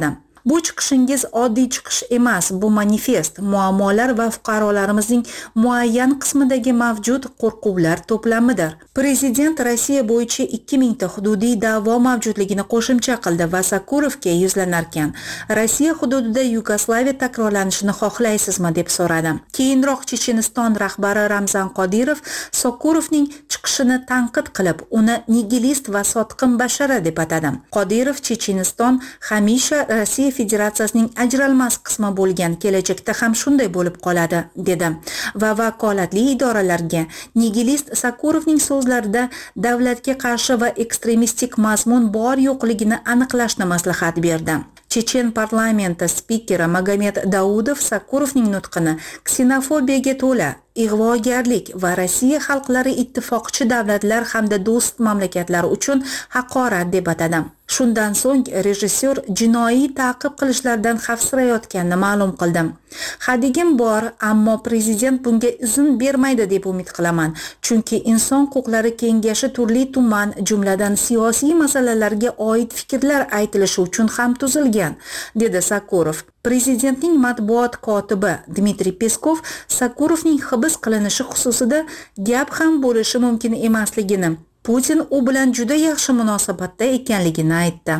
Bu chiqishingiz oddiy chiqish emas, bu manifest, muammolar va fuqarolarimizning muayyan qismidagi mavjud qo'rquvlar to'plamidir. Prezident Rossiya bo'yicha 2000 ta hududiy da'vo mavjudligini qo'shimcha qildi va Sakurovga yuzlanarkan, Rossiya hududida Yugoslaviya takrorlanishini xohlaysizmi deb so'radi. Keyinroq Checheniston rahbari Ramzan Qodirov Sakurovning chiqishini tanqid qilib, uni nigilist va sotqin bashara deb atadi. Qodirov Checheniston hamisha Rossiya Federatsiyasining ajralmas qismi bo'lgan, kelajakda ham shunday bo'lib qoladi dedi va vakolatli idoralarga nigilist Sakurovning so'zlarida davlatga qarshi va ekstremistik mazmun bor yo'qligini aniqlashni maslahat berdi. Chechen parlamenti spikeri Magomed Daudov Sakurovning nutqini ksenofobiyaga to'la, ig'vogarlik va Rossiya xalqlari ittifoqchi davlatlar hamda do'st mamlakatlar uchun haqorat deb atadi. Shundan so'ng rejissyor jinoiy ta'qib qilishlardan xavfsirayotganini ma'lum qildi. Hadigim bor, ammo prezident bunga izn bermaydi deb umid qilaman, chunki Inson huquqlari kengashi turli-tuman, jumladan siyosiy masalalarga oid fikrlar aytilishi uchun ham tuzilgan, dedi Sakurov. Prezidentning matbuot kotibi Dmitriy Peskov Sakurovning hibs qilinishi xususida gap ham bo'lishi mumkin emasligini, Putin u bilan juda yaxshi munosabatda ekanligini aytdi.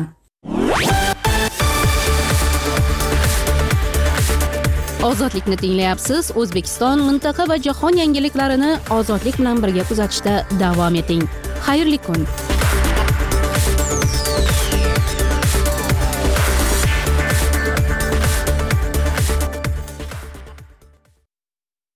Ozodlikni tinglayapsiz. O'zbekiston, mintaqa va jahon yangiliklarini ozodlik bilan birga kuzatishda davom eting. Xayrli kun.